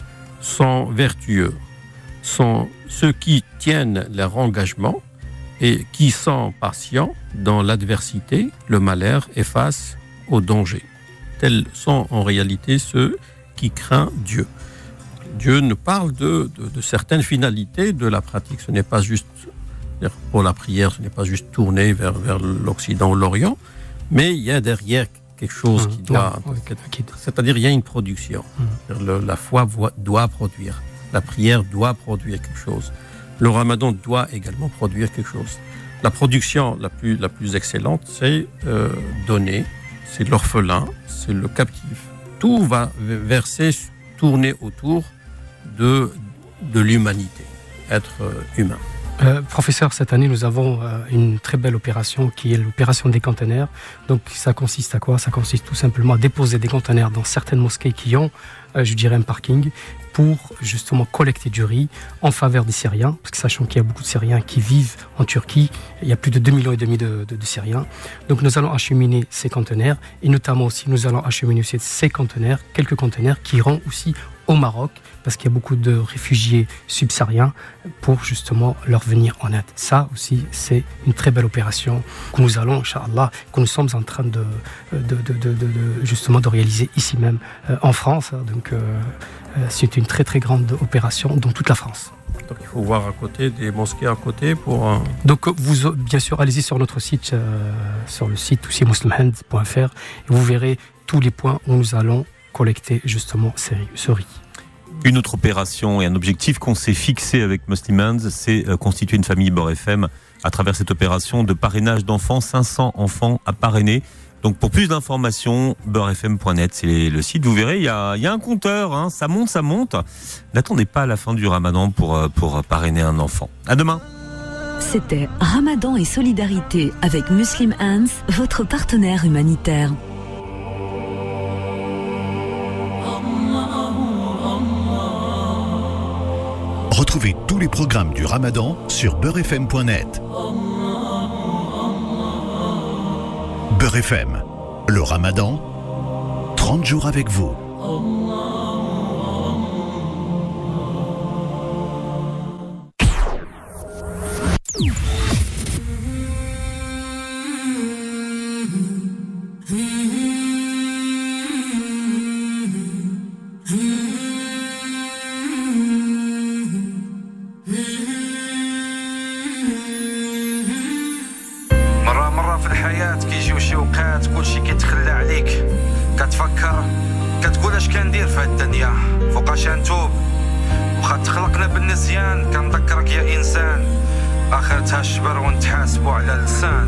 sont vertueux, sont ceux qui tiennent leur engagement et qui sont patients dans l'adversité, le malheur et face au danger. Tels sont en réalité ceux qui craignent Dieu. Dieu nous parle de, de, de certaines finalités de la pratique. Ce n'est pas juste, pour la prière, ce n'est pas juste tourner vers, vers l'Occident ou l'Orient, mais il y a derrière quelque chose qui doit... C'est-à-dire, il y a une production. Le, la foi doit produire. La prière doit produire quelque chose. Le Ramadan doit également produire quelque chose. La production la plus, la plus excellente, c'est euh, donner, c'est l'orphelin, c'est le captif. Tout va verser, tourner autour de, de l'humanité, être humain. Euh, professeur, cette année, nous avons euh, une très belle opération qui est l'opération des conteneurs. Donc, ça consiste à quoi? Ça consiste tout simplement à déposer des conteneurs dans certaines mosquées qui ont, euh, je dirais, un parking pour justement collecter du riz en faveur des Syriens. Parce que sachant qu'il y a beaucoup de Syriens qui vivent en Turquie, il y a plus de deux millions et demi de, de, de Syriens. Donc, nous allons acheminer ces conteneurs et notamment aussi, nous allons acheminer aussi ces conteneurs, quelques conteneurs qui iront aussi au Maroc, parce qu'il y a beaucoup de réfugiés subsahariens pour justement leur venir en aide. Ça aussi, c'est une très belle opération que nous allons, Inch'Allah, que nous sommes en train de, de, de, de, de justement de réaliser ici même euh, en France. Donc, euh, c'est une très très grande opération dans toute la France. Donc il faut voir à côté des mosquées à côté pour. Euh... Donc vous bien sûr allez-y sur notre site, euh, sur le site aussi muslim hand point f r et vous verrez tous les points où nous allons collecter justement ce riz. Une autre opération et un objectif qu'on s'est fixé avec Muslim Hands, c'est euh, constituer une famille Beurre F M à travers cette opération de parrainage d'enfants, cinq cents enfants à parrainer. Donc pour plus d'informations, beurre f m point net, c'est le site. Vous verrez, il y a, il y a un compteur, hein, ça monte, ça monte. N'attendez pas à la fin du Ramadan pour, pour parrainer un enfant. À demain. C'était Ramadan et solidarité avec Muslim Hands, votre partenaire humanitaire. Retrouvez tous les programmes du Ramadan sur beurre f m point net. Beurre F M, le Ramadan, trente jours avec vous. آخرتها الشبر ونتحاسبوا على لسان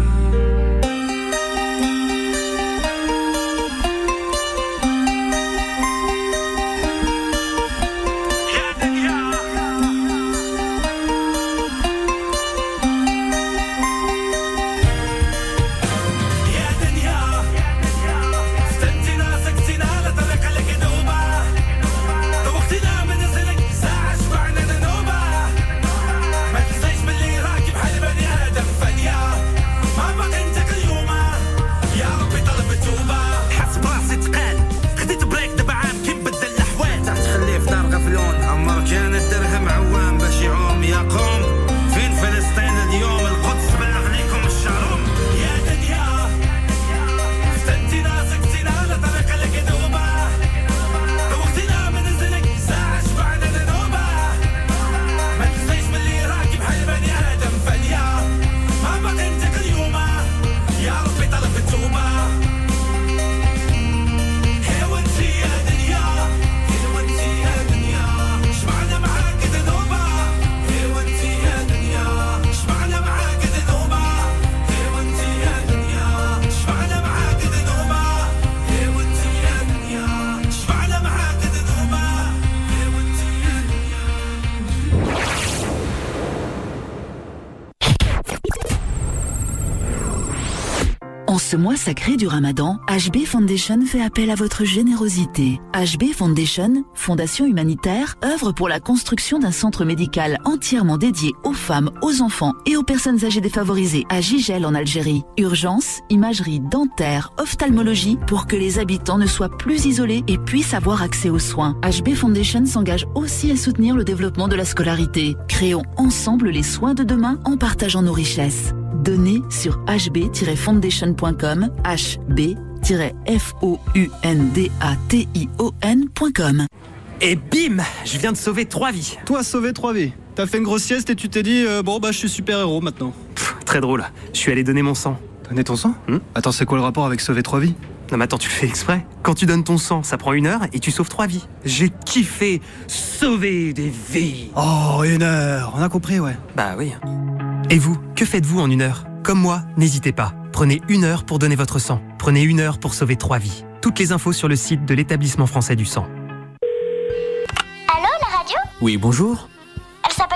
En ce mois sacré du Ramadan, H B Foundation fait appel à votre générosité. H B Foundation, fondation humanitaire, œuvre pour la construction d'un centre médical entièrement dédié aux femmes, aux enfants et aux personnes âgées défavorisées à Gigel en Algérie. Urgence, imagerie, dentaire, ophtalmologie pour que les habitants ne soient plus isolés et puissent avoir accès aux soins. H B Foundation s'engage aussi à soutenir le développement de la scolarité. Créons ensemble les soins de demain en partageant nos richesses. Donnez sur h b tiret foundation point com, h b tiret f o u n d a t i o n point com. Et bim, je viens de sauver trois vies. Toi, sauver trois vies. T'as fait une grosse sieste et tu t'es dit, euh, bon bah je suis super-héros maintenant. Pff, très drôle, je suis allé donner mon sang. Donner ton sang hmm Attends, c'est quoi le rapport avec sauver trois vies? Non mais attends, tu le fais exprès. Quand tu donnes ton sang, ça prend une heure et tu sauves trois vies. J'ai kiffé sauver des vies. Oh, une heure, on a compris, ouais. Bah oui. Et vous, que faites-vous en une heure? Comme moi, n'hésitez pas. Prenez une heure pour donner votre sang. Prenez une heure pour sauver trois vies. Toutes les infos sur le site de l'Établissement français du sang. Allô, la radio? Oui, bonjour. Elle s'appelle comment, la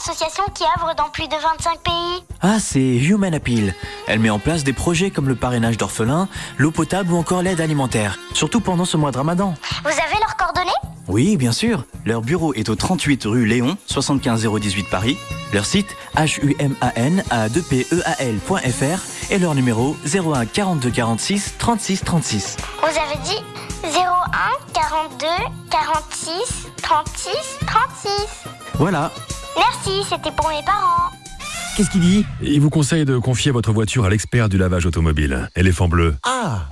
association qui œuvre dans plus de vingt-cinq pays. Ah, c'est Human Appeal. Elle met en place des projets comme le parrainage d'orphelins, l'eau potable ou encore l'aide alimentaire. Surtout pendant ce mois de Ramadan. Vous avez leurs coordonnées ? Oui, bien sûr. Leur bureau est au trente-huit rue Léon, soixante-quinze zéro dix-huit Paris. Leur site human a deux p e a l point f r et leur numéro zéro un quarante-deux quarante-six trente-six trente-six. Vous avez dit zéro un quarante-deux quarante-six trente-six trente-six. Voilà. Merci, c'était pour mes parents. Qu'est-ce qu'il dit ? Il vous conseille de confier votre voiture à l'expert du lavage automobile, Éléphant Bleu. Ah.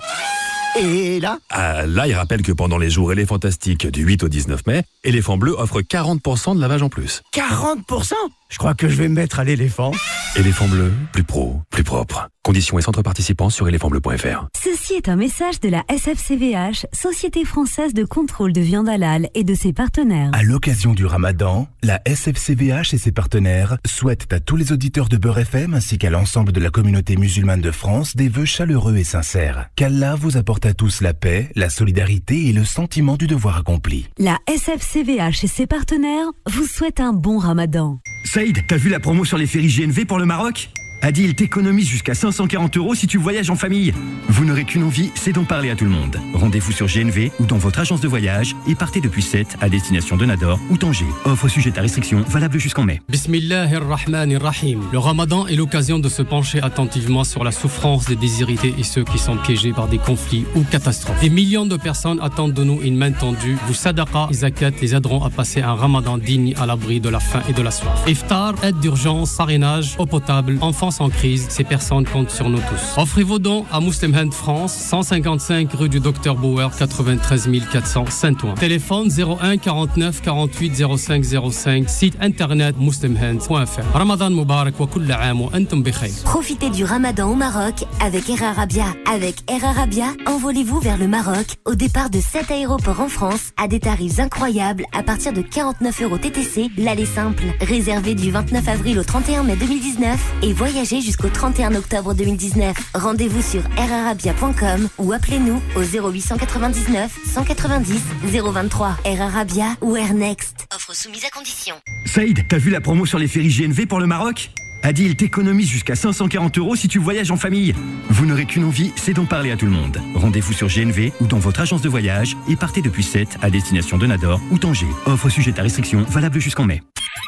Et là ? Ah, là, il rappelle que pendant les jours Éléphantastiques du huit au dix-neuf mai, Éléphant Bleu offre quarante pour cent de lavage en plus. quarante pour cent ? Je crois que je vais me mettre à l'éléphant. Éléphant Bleu, plus pro, plus propre. Conditions et centres participants sur éléphant bleu point f r. Ceci est un message de la S F C V H, Société française de contrôle de viande halal, et de ses partenaires. À l'occasion du Ramadan, la S F C V H et ses partenaires souhaitent à tous les auditeurs de Beurre F M ainsi qu'à l'ensemble de la communauté musulmane de France des vœux chaleureux et sincères. Qu'Allah vous apporte à tous la paix, la solidarité et le sentiment du devoir accompli. La S F C V H et ses partenaires vous souhaitent un bon Ramadan. Saïd, t'as vu la promo sur les ferries G N V pour le Maroc ? Adil t'économise jusqu'à cinq cent quarante euros si tu voyages en famille. Vous n'aurez qu'une envie, c'est d'en parler à tout le monde. Rendez-vous sur G N V ou dans votre agence de voyage et partez depuis Sète à destination de Nador ou Tanger. Offre sujette à restriction, valable jusqu'en mai. Bismillahirrahmanirrahim. Le Ramadan est l'occasion de se pencher attentivement sur la souffrance des déshérités et ceux qui sont piégés par des conflits ou catastrophes. Des millions de personnes attendent de nous une main tendue. Vos sadaqa et zakat les aideront à passer un Ramadan digne à l'abri de la faim et de la soif. Iftar, aide d'urgence, parrainage, eau potable, enfants en crise, ces personnes comptent sur nous tous. Offrez vos dons à Muslim Hand France, cent cinquante-cinq rue du Docteur Bauer, quatre-vingt-treize mille quatre cents Saint-Ouen. Téléphone zéro un quarante-neuf quarante-huit zéro cinq zéro cinq, site internet muslim hand point f r. Ramadan Mubarak wa kulla aam wa antum bi khayr. Profitez du Ramadan au Maroc avec Air Arabia. Avec Air Arabia, envolez-vous vers le Maroc au départ de sept aéroports en France à des tarifs incroyables à partir de quarante-neuf euros T T C, l'aller simple. Réservé du vingt-neuf avril au trente et un mai deux mille dix-neuf et voyagez jusqu'au trente et un octobre deux mille dix-neuf. Rendez-vous sur air arabia point com ou appelez-nous au zéro huit cent quatre-vingt-dix-neuf cent quatre-vingt-dix zéro vingt-trois. Air Arabia ou Air Next. Offre soumise à condition. Saïd, t'as vu la promo sur les ferries G N V pour le Maroc ? Adil t'économise jusqu'à cinq cent quarante euros si tu voyages en famille. Vous n'aurez qu'une envie, c'est d'en parler à tout le monde. Rendez-vous sur G N V ou dans votre agence de voyage et partez depuis Sète à destination de Nador ou Tanger. Offre sujette à restriction, valable jusqu'en mai.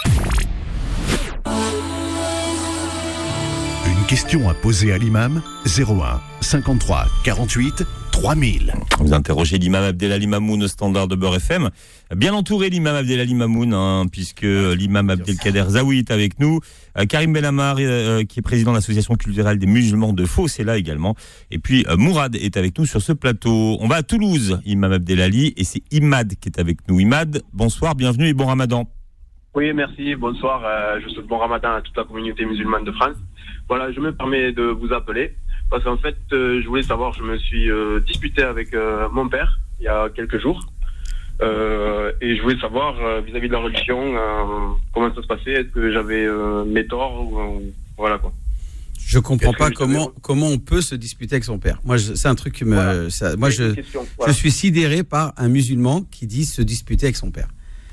Une question à poser à l'imam, zéro un cinquante-trois quarante-huit trois mille. Vous interrogez l'imam Abdelali Mamoun au standard de Beurre F M. Bien entouré l'imam Abdelali Mamoun, hein, puisque l'imam Abdelkader Zaoui est avec nous. Euh, Karim Benamar, euh, qui est président de l'association culturelle des musulmans de Fos, est là également. Et puis euh, Mourad est avec nous sur ce plateau. On va à Toulouse, imam Abdelali, et c'est Imad qui est avec nous. Imad, bonsoir, bienvenue et bon Ramadan. Oui, merci, bonsoir. Euh, je souhaite bon Ramadan à toute la communauté musulmane de France. Voilà, je me permets de vous appeler parce qu'en fait, euh, je voulais savoir, je me suis euh, disputé avec euh, mon père il y a quelques jours euh, et je voulais savoir euh, vis-à-vis de la religion euh, comment ça se passait, est-ce que j'avais euh, mes torts ou euh, voilà quoi. Je comprends pas comment comment on peut se disputer avec son père. Moi, je, c'est un truc qui me, voilà. ça, moi je, question, voilà. je suis sidéré par un musulman qui dit se disputer avec son père.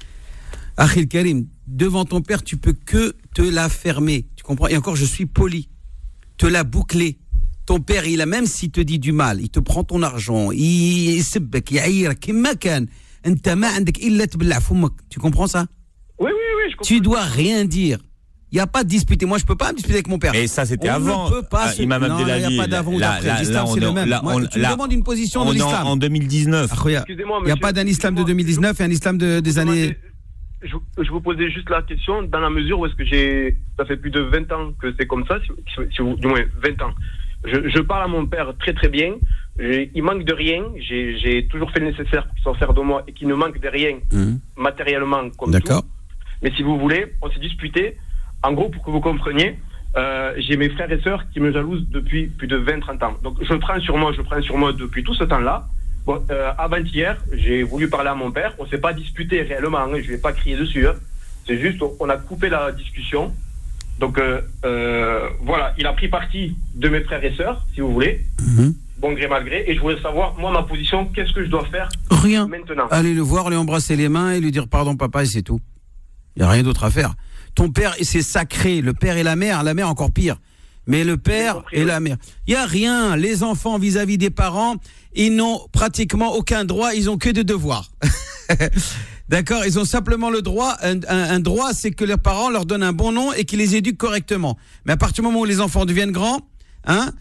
Akhil Karim, devant ton père, tu peux que te la fermer. Tu comprends ? Et encore, je suis poli. Te la boucler. Ton père, il a, même s'il te dit du mal, il te prend ton argent, il يسبك يعيرك كما كان انت ما عندك الا تبلع فمك. Tu comprends ça ? Oui, oui, oui, je comprends. Tu dois rien dire. Il n'y a pas de disputer. Moi, je ne peux pas me disputer avec mon père. Et ça, c'était on avant. On ne peut pas ah, se... Imam Non, il n'y a pas d'avant ou d'après. L'islam, c'est le même. Là, Moi, on, tu là, me demandes une position de l'islam. En deux mille dix-neuf. Ah, il n'y a pas d'un islam de deux mille dix-neuf et un islam de, des années... Je, je vous posais juste la question dans la mesure où est-ce que j'ai... Ça fait plus de vingt ans que c'est comme ça, si, si vous, du moins vingt ans. Je, je parle à mon père très très bien. J'ai, il manque de rien. J'ai, j'ai toujours fait le nécessaire pour qu'il s'en serve de moi et qu'il ne manque de rien mmh. matériellement comme D'accord. tout. Mais si vous voulez, on s'est disputé. En gros, pour que vous compreniez, euh, j'ai mes frères et sœurs qui me jalousent depuis plus de vingt à trente ans. Donc je prends sur moi, je prends sur moi depuis tout ce temps-là. Bon, euh, avant-hier, j'ai voulu parler à mon père. On ne s'est pas disputé réellement. Hein, je ne vais pas crier dessus. Hein. C'est juste, on a coupé la discussion. Donc, euh, euh, voilà, il a pris parti de mes frères et sœurs, si vous voulez. Mmh. Bon gré, mal gré. Et je voulais savoir, moi, ma position, qu'est-ce que je dois faire Rien. Maintenant. Aller le voir, lui embrasser les mains et lui dire pardon, papa, et c'est tout. Il n'y a rien d'autre à faire. Ton père, c'est sacré. Le père et la mère, la mère encore pire. Mais le père compris, et oui. la mère. Il n'y a rien. Les enfants vis-à-vis des parents, ils n'ont pratiquement aucun droit. Ils n'ont que des devoirs. D'accord? Ils ont simplement le droit. Un, un, un droit, c'est que leurs parents leur donnent un bon nom et qu'ils les éduquent correctement. Mais à partir du moment où les enfants deviennent grands, hein,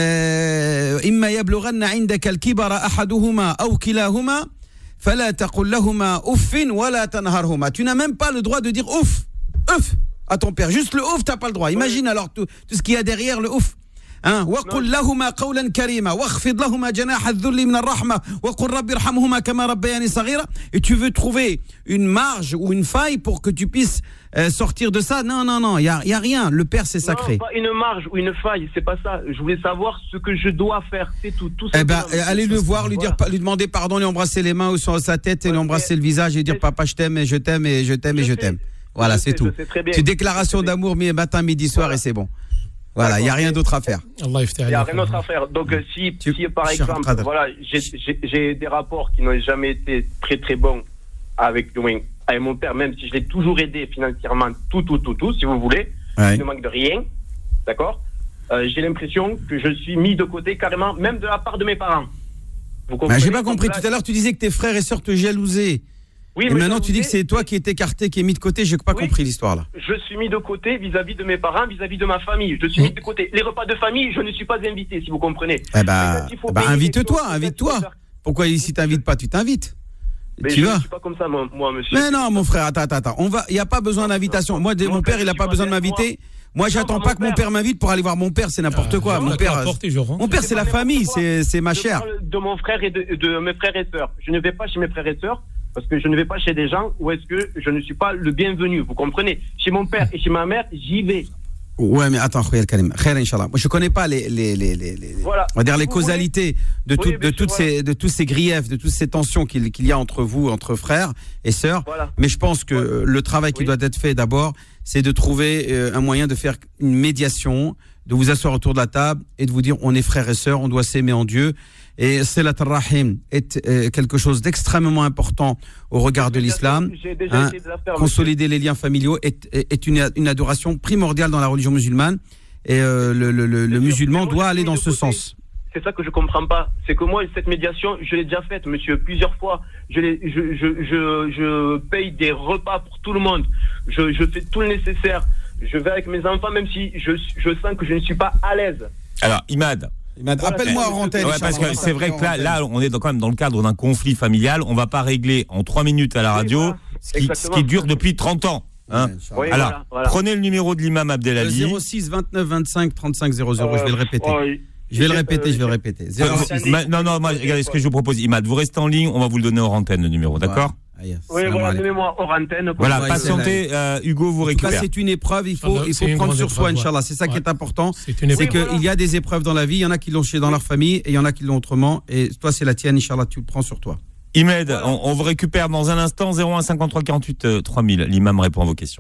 إما يبلغن عندك الكبر أحدهما أو كلاهما فلا تقل لهما أف ولا تنهرهما. Tu n'as même pas le droit de dire ouf, ouf à ton père. Juste le ouf, t'as pas le droit. Imagine alors tout, tout ce qu'il y a derrière le ouf. Hein? وقل لهما قولا كريما واخفض لهما جناح الذل من الرحمة وقل رب ارحمهما كما ربياني صغيرا. Et tu veux trouver une marge ou une faille pour que tu puisses euh, sortir de ça? Non, non, non, il y a, y a rien. Le père, c'est sacré. Non, pas une marge ou une faille, c'est pas ça. Je voulais savoir ce que je dois faire, c'est tout. tout eh ben, allez le voir, lui dire, voilà. lui demander pardon, lui embrasser les mains ou sur sa tête et ouais, lui embrasser mais, le visage et dire papa, je t'aime et je t'aime et je t'aime et je t'aime. Voilà, c'est tout. C'est déclaration d'amour matin, midi, soir et c'est bon. Voilà, il n'y a rien d'autre à faire. Il n'y a rien d'autre à faire. Donc, si, tu, si par exemple, voilà, j'ai, j'ai, j'ai des rapports qui n'ont jamais été très très bons avec, avec mon père, même si je l'ai toujours aidé financièrement, tout, tout, tout, tout, si vous voulez, ouais. il ne manque de rien, d'accord euh, j'ai l'impression que je suis mis de côté carrément, même de la part de mes parents. Vous comprenez? J'ai pas compris. Là, tout à l'heure, tu disais que tes frères et sœurs te jalousaient. Oui, et maintenant, tu dis que c'est toi qui es écarté, qui est mis de côté. Je n'ai pas oui, compris l'histoire là. Je suis mis de côté vis-à-vis de mes parents, vis-à-vis de ma famille. Je suis mmh. mis de côté. Les repas de famille, je ne suis pas invité, si vous comprenez. Eh ben, bah, invite-toi, invite-toi. Pourquoi si t'invites pas, tu t'invites? Mais tu je ne suis pas comme ça, moi, moi, monsieur. Mais non, mon frère, attends, attends, attends. On va, il n'y a pas besoin d'invitation. Moi, mon, mon père, il n'a pas besoin de m'inviter. Moi, j'attends pas que mon père m'invite pour aller voir mon père, c'est n'importe quoi. Mon père, mon père, c'est la famille, c'est, c'est ma chère. De mon frère et de, de mes frères et sœurs. Je ne vais pas chez mes frères et sœurs. Parce que je ne vais pas chez des gens où est-ce que je ne suis pas le bienvenu, vous comprenez? Chez mon père et chez ma mère, j'y vais. Ouais, mais attends, Khoya Karim, khair inchallah. Moi, je connais pas les les les les, les voilà. on va dire les causalités de tout, oui, de toutes voilà. ces de tous ces griefs, de toutes ces tensions qu'il qu'il y a entre vous, entre frères et sœurs. Voilà. Mais je pense que ouais. le travail qui oui. doit être fait d'abord, c'est de trouver euh, un moyen de faire une médiation, de vous asseoir autour de la table et de vous dire on est frères et sœurs, on doit s'aimer en Dieu. Et Silat al-Rahim est euh, quelque chose d'extrêmement important au regard de l'islam. Hein, consolider les liens familiaux est, est, est une, une adoration primordiale dans la religion musulmane. Et euh, le, le, le, le musulman doit aller dans ce sens. C'est ça que je comprends pas. C'est que moi, cette médiation, je l'ai déjà faite, monsieur, plusieurs fois. Je, l'ai, je, je, je, je paye des repas pour tout le monde. Je, je fais tout le nécessaire. Je vais avec mes enfants, même si je, je sens que je ne suis pas à l'aise. Alors, Imad. Imad, rappelle-moi en antenne. Ouais, parce que c'est vrai que là, là, on est quand même dans le cadre d'un conflit familial. On va pas régler en trois minutes à la radio, oui, voilà. ce, qui, ce qui dure depuis trente ans. Hein. Oui, Alors, voilà, voilà. prenez le numéro de l'imam Abdelali. zéro six vingt-neuf vingt-cinq trente-cinq zéro zéro, euh, je vais le répéter. Oui. Je vais le répéter, je vais le répéter. zéro six Non, non, moi, regardez ce que je vous propose. Imad, vous restez en ligne, on va vous le donner hors antenne, le numéro, d'accord? Ah, yes. Oui, voilà, donnez-moi hors antenne. Voilà, patientez, euh, Hugo vous récupère. Là, c'est une épreuve, il faut, il faut prendre sur soi, Inch'Allah. C'est ça ouais. qui est important. C'est, c'est qu'il oui, y a des épreuves dans la vie, il y en a qui l'ont chez dans leur famille et il y en a qui l'ont autrement. Et toi, c'est la tienne, Inch'Allah, tu le prends sur toi. Imed, voilà. on, on vous récupère dans un instant, zéro un cinquante-trois quarante-huit trois mille. L'imam répond à vos questions.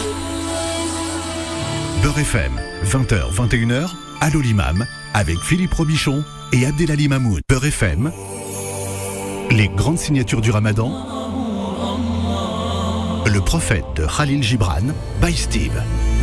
Beurre F M, vingt heures, vingt et une heures, Allô l'imam, avec Philippe Robichon et Abdelali Mamoun. Beurre F M, les grandes signatures du Ramadan. Le prophète de Khalil Gibran, by Steve.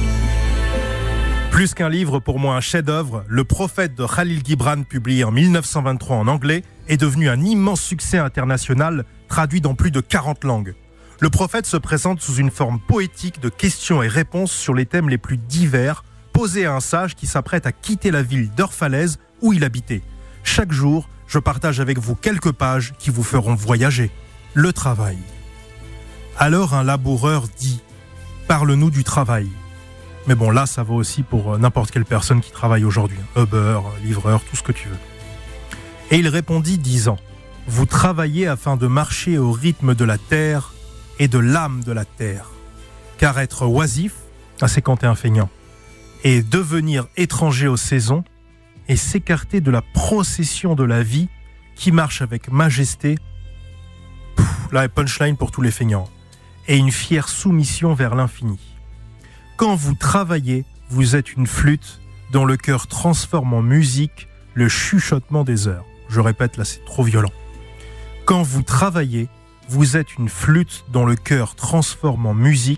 Plus qu'un livre, pour moi un chef-d'œuvre, Le prophète de Khalil Gibran, publié en mille neuf cent vingt-trois en anglais, est devenu un immense succès international, traduit dans plus de quarante langues. Le prophète se présente sous une forme poétique de questions et réponses sur les thèmes les plus divers, posés à un sage qui s'apprête à quitter la ville d'Orphalaise où il habitait. Chaque jour, je partage avec vous quelques pages qui vous feront voyager. Le travail. Alors un laboureur dit « Parle-nous du travail ». Mais bon, là, ça vaut aussi pour n'importe quelle personne qui travaille aujourd'hui. Uber, livreur, tout ce que tu veux. Et il répondit disant « Vous travaillez afin de marcher au rythme de la terre et de l'âme de la terre. Car être oisif, ah, c'est quand t'es un feignant, et devenir étranger aux saisons, et s'écarter de la procession de la vie qui marche avec majesté, pff, là, punchline pour tous les feignants, et une fière soumission vers l'infini. Quand vous travaillez, vous êtes une flûte dont le cœur transforme en musique le chuchotement des heures. Je répète, là c'est trop violent. Quand vous travaillez, vous êtes une flûte dont le cœur transforme en musique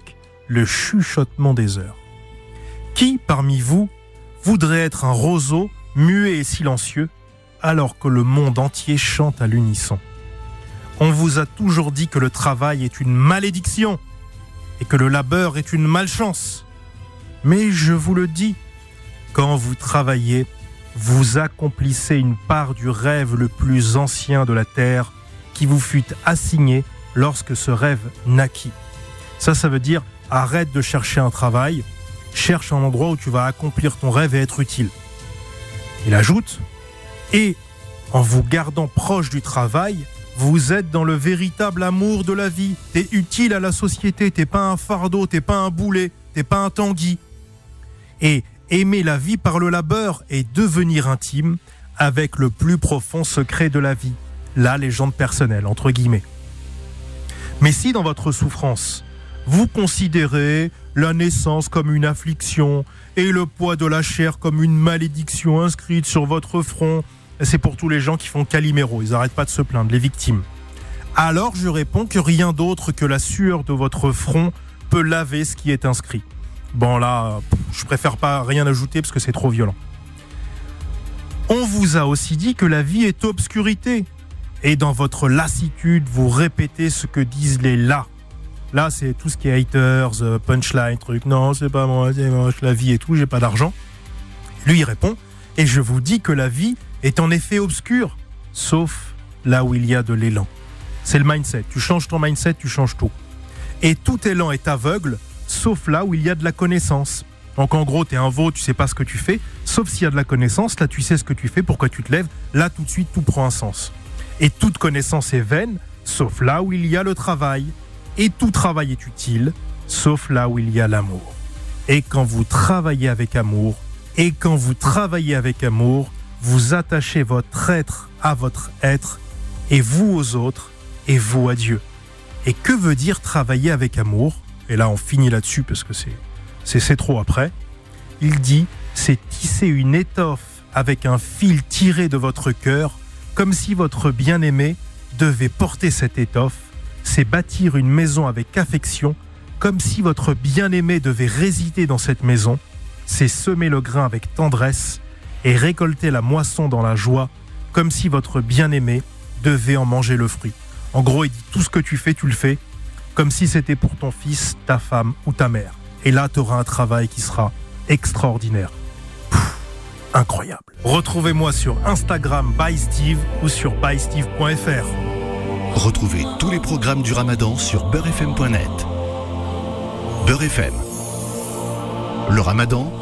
le chuchotement des heures. Qui, parmi vous, voudrait être un roseau muet et silencieux alors que le monde entier chante à l'unisson? On vous a toujours dit que le travail est une malédiction et que le labeur est une malchance. Mais je vous le dis, quand vous travaillez, vous accomplissez une part du rêve le plus ancien de la terre qui vous fut assigné lorsque ce rêve naquit. Ça, ça veut dire arrête de chercher un travail, cherche un endroit où tu vas accomplir ton rêve et être utile. Il ajoute, et en vous gardant proche du travail, vous êtes dans le véritable amour de la vie. T'es utile à la société, t'es pas un fardeau, t'es pas un boulet, t'es pas un Tanguy. Et aimer la vie par le labeur et devenir intime avec le plus profond secret de la vie, la légende personnelle, entre guillemets. Mais si dans votre souffrance, vous considérez la naissance comme une affliction et le poids de la chair comme une malédiction inscrite sur votre front, c'est pour tous les gens qui font Calimero, ils n'arrêtent pas de se plaindre, les victimes. Alors je réponds que rien d'autre que la sueur de votre front peut laver ce qui est inscrit. Bon là, je préfère pas rien ajouter parce que c'est trop violent. On vous a aussi dit que la vie est obscurité. Et dans votre lassitude, vous répétez ce que disent les là. Là, c'est tout ce qui est haters, punchline, truc. Non, c'est pas moi, c'est moche, la vie et tout, j'ai pas d'argent. Lui, il répond, et je vous dis que la vie est en effet obscure, sauf là où il y a de l'élan. C'est le mindset. Tu changes ton mindset, tu changes tout. Et tout élan est aveugle, sauf là où il y a de la connaissance. Donc en gros, t'es un veau, tu sais pas ce que tu fais, sauf s'il y a de la connaissance, là tu sais ce que tu fais, pourquoi tu te lèves, là tout de suite tout prend un sens. Et toute connaissance est vaine, sauf là où il y a le travail. Et tout travail est utile, sauf là où il y a l'amour. Et quand vous travaillez avec amour, et quand vous travaillez avec amour, vous attachez votre être à votre être, et vous aux autres, et vous à Dieu. Et que veut dire travailler avec amour? Et là on finit là-dessus parce que c'est, c'est, c'est trop après. Il dit, c'est tisser une étoffe avec un fil tiré de votre cœur, comme si votre bien-aimé devait porter cette étoffe, c'est bâtir une maison avec affection, comme si votre bien-aimé devait résider dans cette maison, c'est semer le grain avec tendresse et récolter la moisson dans la joie, comme si votre bien-aimé devait en manger le fruit. En gros, il dit tout ce que tu fais, tu le fais, comme si c'était pour ton fils, ta femme ou ta mère. Et là, tu auras un travail qui sera extraordinaire. Incroyable. Retrouvez-moi sur Instagram by Steve ou sur by steve point f r. Retrouvez tous les programmes du Ramadan sur beurre f m point net. Beurre F M. Le Ramadan,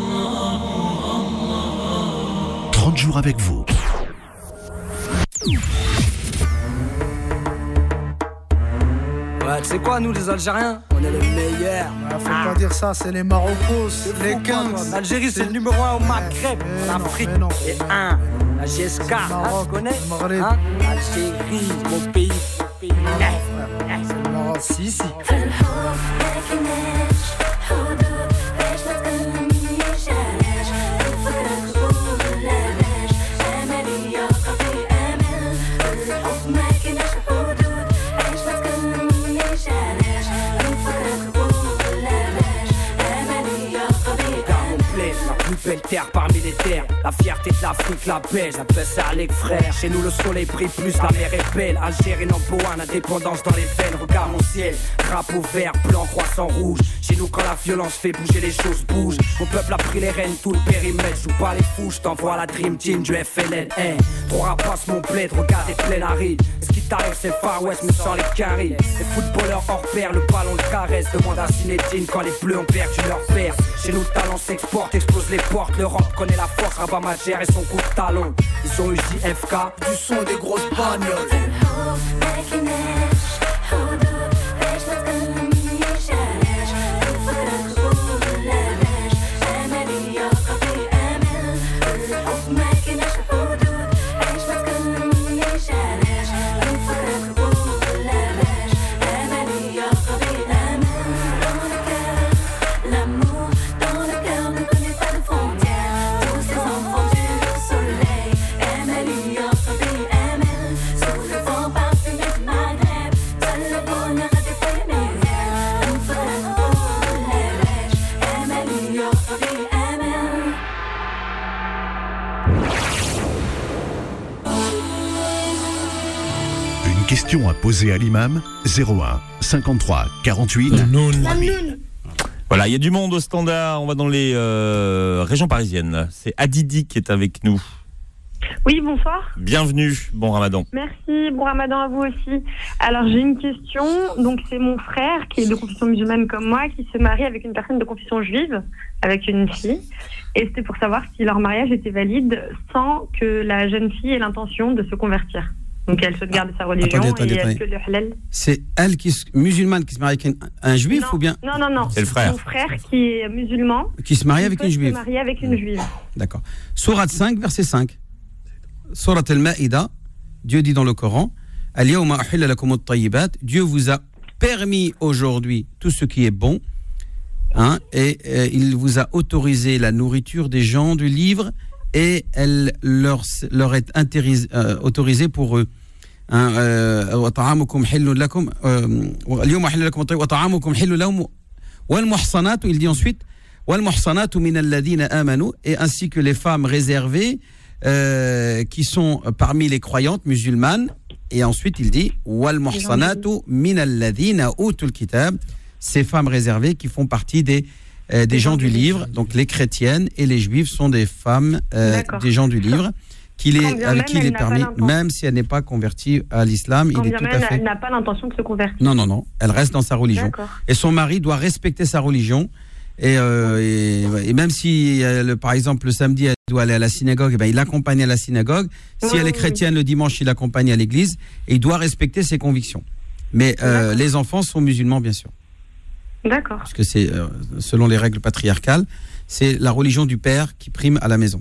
trente jours avec vous. Ouais, tu sais quoi, nous les Algériens, on est les meilleurs. Ouais, faut ah. pas dire ça, c'est les Maroccos, les quinze. L'Algérie, c'est le numéro un au Maghreb, en Afrique. Et un, la G S K, hein, tu connais hein? Algérie, mon pays, mon pays. C'est le Maroc, si, si. Belle terre parmi les terres, la fierté de l'Afrique, la baise, la baisse à avec frère. Chez nous le soleil brille plus, la mer est belle. Algérie number one, indépendance dans les veines. Regarde mon ciel, drapeau vert, blanc, croissant rouge. Chez nous quand la violence fait bouger, les choses bougent. Mon peuple a pris les rênes, tout le périmètre. Joue pas les fous, j't'envoie la dream team du F L N. Hey, trop rapace mon bled, regarde les pleines Harry. Ce qui t'arrive c'est Far West, mais sans les carrés. Les footballeurs hors pair, le ballon le caresse. Demande à Zinedine quand les bleus ont perdu leur père. Chez nous le talent s'exporte, explose les portes. L'Europe connaît la force, Rabat Madjer et son coup de talon. Ils ont eu J F K, du son des grosses bagnoles. Sous le vent parfumé du Maghreb, seul le bonheur question à poser à l'imam, zéro un cinquante-trois quarante-huit. Voilà, il y a du monde au standard. On va dans les euh, régions parisiennes. C'est Adidi qui est avec nous. Oui, bonsoir. Bienvenue, bon ramadan. Merci, bon ramadan à vous aussi. Alors j'ai une question, donc c'est mon frère qui est de confession musulmane comme moi, qui se marie avec une personne de confession juive, avec une fille, et c'était pour savoir si leur mariage était valide sans que la jeune fille ait l'intention de se convertir. Donc elle souhaite garder sa religion. Attendez, attendez, et attendez. est-ce que le halal... C'est elle qui se, musulmane qui se marie avec un, un juif non, ou bien Non, non, non. C'est le frère. Mon frère qui est musulman. Qui se marie avec peut une juive. se marier avec une juive. D'accord. Sourate cinq, verset cinq. Sourate al-Ma'ida, Dieu dit dans le Coran, Al-yawma uhilla lakum at-tayyibat, Dieu vous a permis aujourd'hui tout ce qui est bon, hein, et, et il vous a autorisé la nourriture des gens du livre, et elle leur, leur est intéris, euh, autorisée pour eux. Hein, euh, wa ta'amukum hillun lakum, euh, al-yawma uhilla lakum at-tayyibat, wa ta'amukum hillun lahum, wal muhsanatu, il dit ensuite, wal muhsanatu min alladhina amanu, et ainsi que les femmes réservées, Euh, qui sont parmi les croyantes musulmanes, et ensuite il dit wal muhsanatu min alladhina utul kitab, ces femmes réservées qui font partie des euh, des gens du livre, donc les chrétiennes et les juives sont des femmes euh, des gens du livre, qu'il est, avec qui il est permis, même si elle n'est pas convertie à l'islam, il est tout à fait. Elle n'a pas l'intention de se convertir. Non non non, elle reste dans sa religion. D'accord. Et son mari doit respecter sa religion. Et, euh, et, et même si, euh, le, par exemple, le samedi, elle doit aller à la synagogue, et ben, il l'accompagne à la synagogue. Si oui, elle est chrétienne, oui. Le dimanche, il l'accompagne à l'église. Et il doit respecter ses convictions. Mais euh, les enfants sont musulmans, bien sûr. D'accord. Parce que c'est, euh, selon les règles patriarcales, c'est la religion du père qui prime à la maison.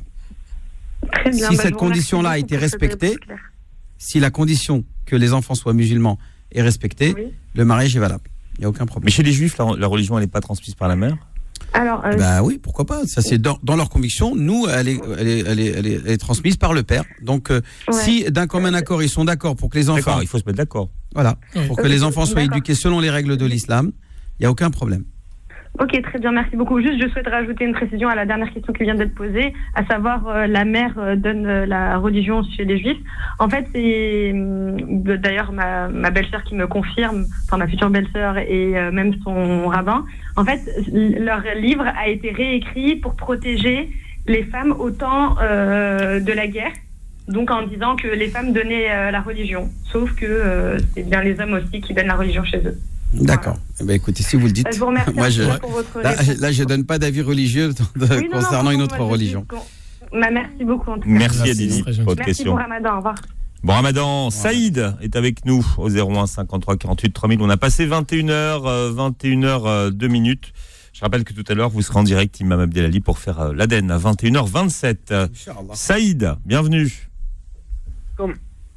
Très bien, si bah, cette condition-là a été respectée, si la condition que les enfants soient musulmans est respectée, oui. Le mariage est valable. Il n'y a aucun problème. Mais chez les juifs, la, la religion, elle n'est pas transmise par la mère ? Alors, euh, bah oui, pourquoi pas. Ça, c'est dans, dans leur conviction. Nous, elle est, elle est, elle est, elle est, elle est transmise par le père. Donc, euh, ouais. Si d'un commun accord, ils sont d'accord pour que les enfants. D'accord, il faut se mettre d'accord. Voilà, oui. Pour que okay. les enfants soient d'accord. Éduqués selon les règles de l'islam, il n'y a aucun problème. Ok, très bien, merci beaucoup. Juste, je souhaite rajouter une précision à la dernière question qui vient d'être posée, à savoir euh, la mère euh, donne euh, la religion chez les juifs. En fait, c'est euh, d'ailleurs ma, ma belle-sœur qui me confirme, enfin ma future belle-sœur et euh, même son rabbin. En fait, leur livre a été réécrit pour protéger les femmes au temps euh, de la guerre. Donc en disant que les femmes donnaient euh, la religion, sauf que euh, c'est bien les hommes aussi qui donnent la religion chez eux. D'accord. Voilà. Eh ben, écoutez, si vous le dites, je vous remercie moi je, pour votre là, là, je donne pas d'avis religieux de, oui, non, concernant non, une autre religion. Bah, merci beaucoup. En tout cas. Merci Adini pour votre merci question. Bon Ramadan, au revoir. Bon Ramadan, Saïd est avec nous au zéro un cinquante-trois quarante-huit trois mille. On a passé vingt et une heures, vingt et une heures deux minutes. Je rappelle que tout à l'heure, vous serez en direct, Imam Abdelali, pour faire l'Aden à vingt et une heures vingt-sept. Saïd, bienvenue. Comme.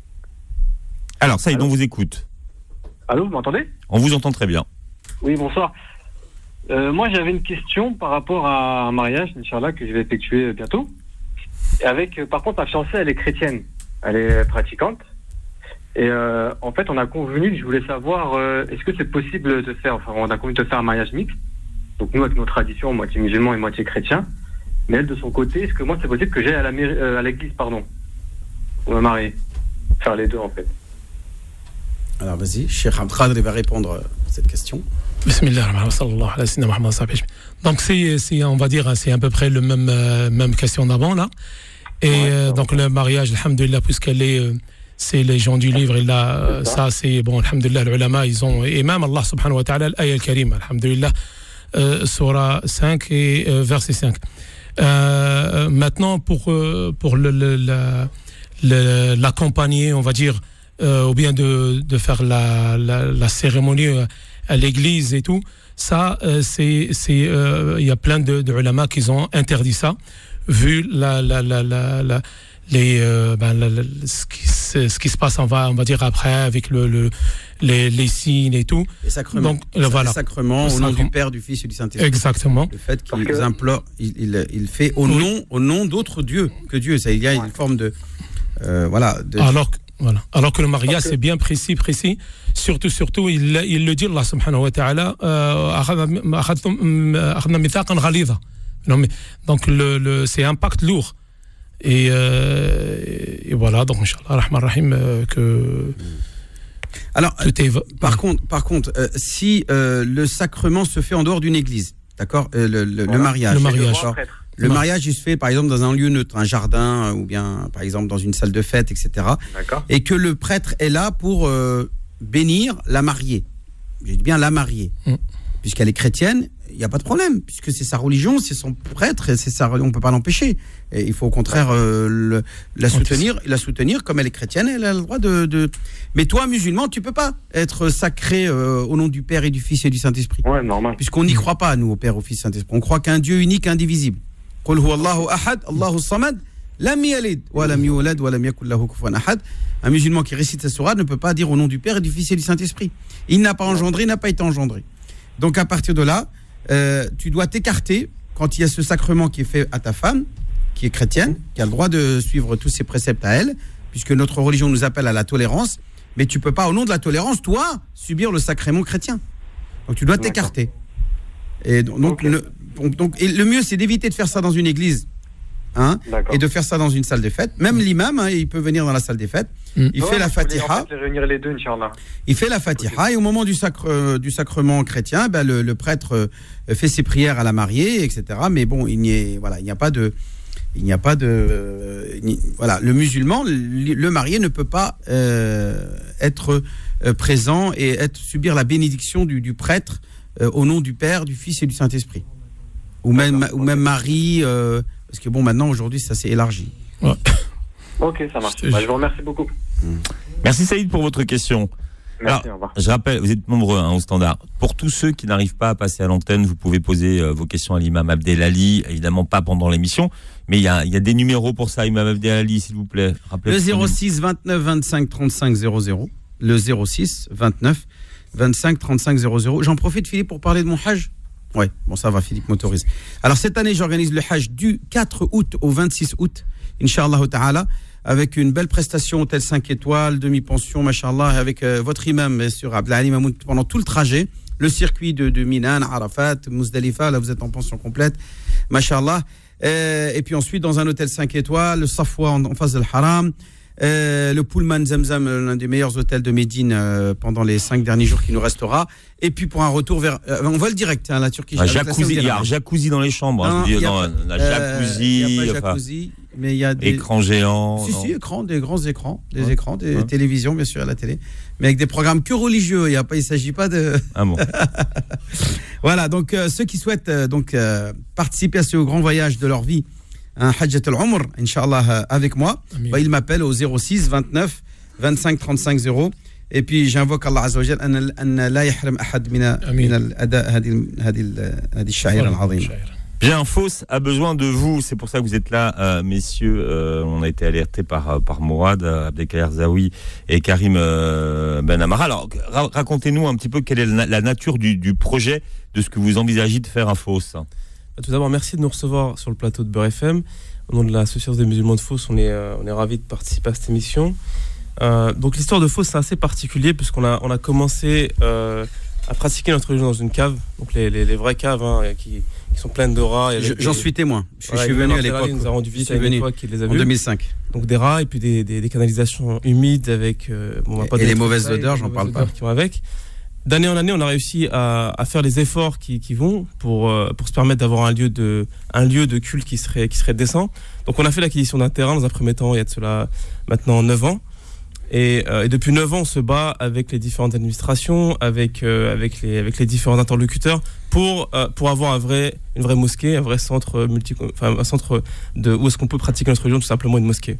Alors Saïd, Allô on vous écoute. Allô, vous m'entendez ? On vous entend très bien. Oui, bonsoir. Euh, moi, j'avais une question par rapport à un mariage, Inch'Allah, que je vais effectuer bientôt. Avec, euh, par contre, ma fiancée, elle est chrétienne. Elle est pratiquante. Et euh, en fait, on a convenu, je voulais savoir, euh, est-ce que c'est possible de faire, enfin, on a convenu de faire un mariage mixte. Donc nous, avec nos traditions, moitié musulman et moitié chrétien. Mais elle, de son côté, est-ce que moi, c'est possible que j'aille à, la mairie, euh, à l'église, pardon, pour me marier ? Faire les deux, en fait. Alors vas-y, Cheikh Abdelkader va répondre à cette question. Bismillah, donc c'est, c'est, on va dire, c'est à peu près le même, euh, même question d'avant là. Et ouais, euh, donc le mariage, alhamdoulilah, puisqu'elle est, euh, c'est les gens du livre, et là, euh, ça c'est bon, alhamdoulilah, les ulama, ils ont, et même Allah subhanahu wa ta'ala, l'ayah al-karim, alhamdoulilah, euh, surah cinq et euh, verset cinq. Euh, maintenant, pour, euh, pour le, le, la, le, l'accompagner, on va dire, Euh, ou bien de, de faire la, la, la cérémonie à l'église et tout, ça, euh, c'est, c'est, il euh, y a plein de, de ulama qui ont interdit ça, vu la, la, la, la, la, les, euh, ben, la, la, ce, qui, ce qui se passe, on va, on va dire après, avec le, le, les, les signes et tout. Les sacrements. Donc, le, voilà. Les sacrements, au nom du Père, du Fils et du Saint-Esprit. Exactement. Le fait qu'ils que... implorent, il, il, il fait au oui. nom, au nom d'autres dieux que Dieu. Ça, il y a une forme de, euh, voilà. De... Alors que Voilà. Alors que le mariage, c'est bien précis, précis. Surtout, surtout, il, il le dit, Allah subhanahu wa ta'ala, non, mais, donc, le, le, c'est un pacte lourd. Et, euh, et voilà, donc, Inch'Allah, Rahman Rahim, euh, que, Alors, euh, par contre, par contre, euh, si euh, le sacrement se fait en dehors d'une église, d'accord, euh, le, le, voilà. le mariage, le mariage, le mariage, il se fait par exemple dans un lieu neutre, un jardin, ou bien par exemple dans une salle de fête, et cetera. D'accord. Et que le prêtre est là pour euh, bénir la mariée. Je dis bien la mariée, mm. puisqu'elle est chrétienne. Il n'y a pas de problème, puisque c'est sa religion, c'est son prêtre, et c'est sa, on ne peut pas l'empêcher. Et il faut au contraire euh, le, la, soutenir, la soutenir, comme elle est chrétienne, elle a le droit de... de... Mais toi, musulman, tu ne peux pas être sacré euh, au nom du Père et du Fils et du Saint-Esprit. Ouais, normal. Puisqu'on n'y croit pas, nous, au Père, au Fils et au Saint-Esprit. On croit qu'un Dieu unique, indivisible. Qul huwa Allahu ahad, Allahu samad, lam yalid, wa lam yulad, wa lam yakul lahu kufuwan ahad. Un musulman qui récite la sourate ne peut pas dire au nom du Père et du Fils et du Saint-Esprit. Il n'a pas engendré, il n'a pas été engendré. Donc à partir de là, Euh, tu dois t'écarter quand il y a ce sacrement qui est fait à ta femme, qui est chrétienne, qui a le droit de suivre tous ses préceptes à elle, puisque notre religion nous appelle à la tolérance, mais tu peux pas, au nom de la tolérance, toi, subir le sacrement chrétien. Donc tu dois t'écarter. Et donc, okay. le, donc, donc et le mieux, c'est d'éviter de faire ça dans une église, hein, et de faire ça dans une salle des fêtes. Même l'imam, hein, il peut venir dans la salle des fêtes. Mm. Il ouais, fait la Fatiha. En fait, réunir les deux, Inch'Allah. Il fait la Fatiha et au moment du, sacre, euh, du sacrement chrétien, ben, le, le prêtre euh, fait ses prières à la mariée, et cetera. Mais bon, il n'y est, voilà, il n'y a pas de, il n'y a pas de, euh, ni, voilà, le musulman, le, le marié ne peut pas euh, être euh, présent et être subir la bénédiction du, du prêtre euh, au nom du Père, du Fils et du Saint-Esprit, ou même, ou même Marie, euh, parce que bon, maintenant aujourd'hui, ça s'est élargi. Ouais. Ok, ça marche. Bah, je vous remercie beaucoup. Merci Saïd pour votre question. Merci, Alors, au revoir. je rappelle, vous êtes nombreux hein, au standard. Pour tous ceux qui n'arrivent pas à passer à l'antenne, vous pouvez poser euh, vos questions à l'imam Abdelali, évidemment pas pendant l'émission, mais il y a, y a des numéros pour ça, imam Abdelali, s'il vous plaît. Rappelez le zéro six vingt-neuf vingt-cinq trente-cinq zéro zéro, le zéro six vingt-neuf vingt-cinq trente-cinq zéro zéro. J'en profite, Philippe, pour parler de mon hajj. Ouais, bon ça va, Philippe m'autorise. Alors cette année, j'organise le hajj du quatre août au vingt-six août, Inch'Allah ta'ala, avec une belle prestation, hôtel cinq étoiles, demi-pension, machallah, avec euh, votre imam, bien sûr, Abdelali Mamoun, pendant tout le trajet, le circuit de, de Minan, Arafat, Muzdalifa, là vous êtes en pension complète, machallah. Euh, et puis ensuite, dans un hôtel cinq étoiles, le Safwa en, en face de l'Haram, euh, le Pullman Zamzam, l'un des meilleurs hôtels de Médine euh, pendant les cinq derniers jours qui nous restera. Et puis pour un retour vers... Euh, on vole direct, hein, la Turquie. Un jacuzzi, il y a un jacuzzi dans les chambres. Non, hein, je veux dire, non, non, un jacuzzi. Il n'y a pas de jacuzzi, enfin, mais il y a des... Écran géant. Si, non. si, écran, des grands écrans, des ouais. écrans, des ouais. télévisions, bien sûr, à la télé. Mais avec des programmes que religieux, il ne s'agit pas de... Ah bon. Voilà, donc euh, ceux qui souhaitent euh, donc, euh, participer à ce grand voyage de leur vie, un Hajjat al-Umr, Inch'Allah, avec moi, bah, il m'appelle au zéro six vingt-neuf vingt-cinq trente-cinq zéro. Et puis j'invoque Allah Azza wa Jal أن لا يحرم أحد من من الأداء هذه هذه هذه الشعيرة العظيمة. Bien, Fos a besoin de vous, c'est pour ça que vous êtes là, euh, messieurs. Euh, on a été alertés par par Mourad, Abdelkader Zaoui et Karim euh, Ben Amara. Alors, ra- racontez-nous un petit peu quelle est la, la nature du, du projet, de ce que vous envisagez de faire à Fos. Tout d'abord, merci de nous recevoir sur le plateau de Beurre F M. Au nom de l'Association des musulmans de Fos, on est, euh, on est ravis de participer à cette émission. Euh, donc l'histoire de Fos, c'est assez particulier puisqu'on a, on a commencé euh, à pratiquer notre religion dans une cave, donc les, les, les vraies caves hein, qui, qui sont pleines de rats. Je, j'en suis témoin. Je, voilà, je suis venu à l'époque. Il nous a rendu visite à une époque, il les a en vus. deux mille cinq. Donc des rats et puis des, des, des canalisations humides avec. Euh, bon, et pas et les mauvaises odeurs, j'en parle pas. Qui vont avec. D'année en année, on a réussi à, à faire les efforts qui, qui vont pour, euh, pour se permettre d'avoir un lieu de, un lieu de culte qui serait, qui serait décent. Donc on a fait l'acquisition d'un terrain dans un premier temps, il y a de cela maintenant neuf ans. Et, euh, et depuis neuf ans, on se bat avec les différentes administrations, avec, euh, avec, les, avec les différents interlocuteurs pour, euh, pour avoir un vrai, une vraie mosquée, un vrai centre, multi, enfin, un centre de, où est-ce qu'on peut pratiquer notre religion, tout simplement une mosquée.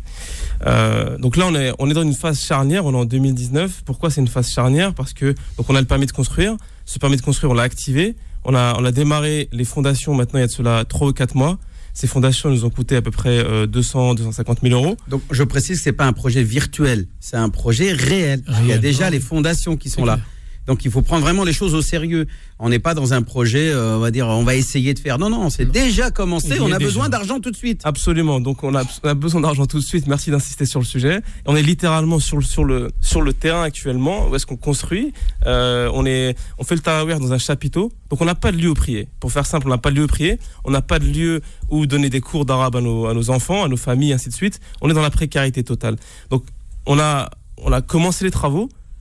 Euh, donc là, on est, on est dans une phase charnière, on est en deux mille dix-neuf. Pourquoi c'est une phase charnière ? Parce que donc on a le permis de construire. Ce permis de construire, on l'a activé. On a, on a démarré les fondations maintenant, il y a de cela trois ou quatre mois. Ces fondations nous ont coûté à peu près euh, deux cents à deux cent cinquante mille euros. Donc, je précise que ce n'est pas un projet virtuel, c'est un projet réel. réel. Il y a déjà les fondations qui sont c'est là. Clair. Donc, il faut prendre vraiment les choses au sérieux. On n'est pas dans un projet, euh, on va dire, on va essayer de faire. Non, non, c'est non. déjà commencé. On a déjà besoin d'argent tout de suite. Absolument. Donc, on a, on a besoin d'argent tout de suite. Merci d'insister sur le sujet. On est littéralement sur le, sur le, sur le terrain actuellement. Où est-ce qu'on construit euh, on, est, on fait le tarawih dans un chapiteau. Donc, on n'a pas de lieu où prier. Pour faire simple, on n'a pas de lieu où prier. On n'a pas de lieu où donner des cours d'arabe à nos, à nos enfants, à nos familles, ainsi de suite. On est dans la précarité totale. Donc, on a, on a commencé les travaux.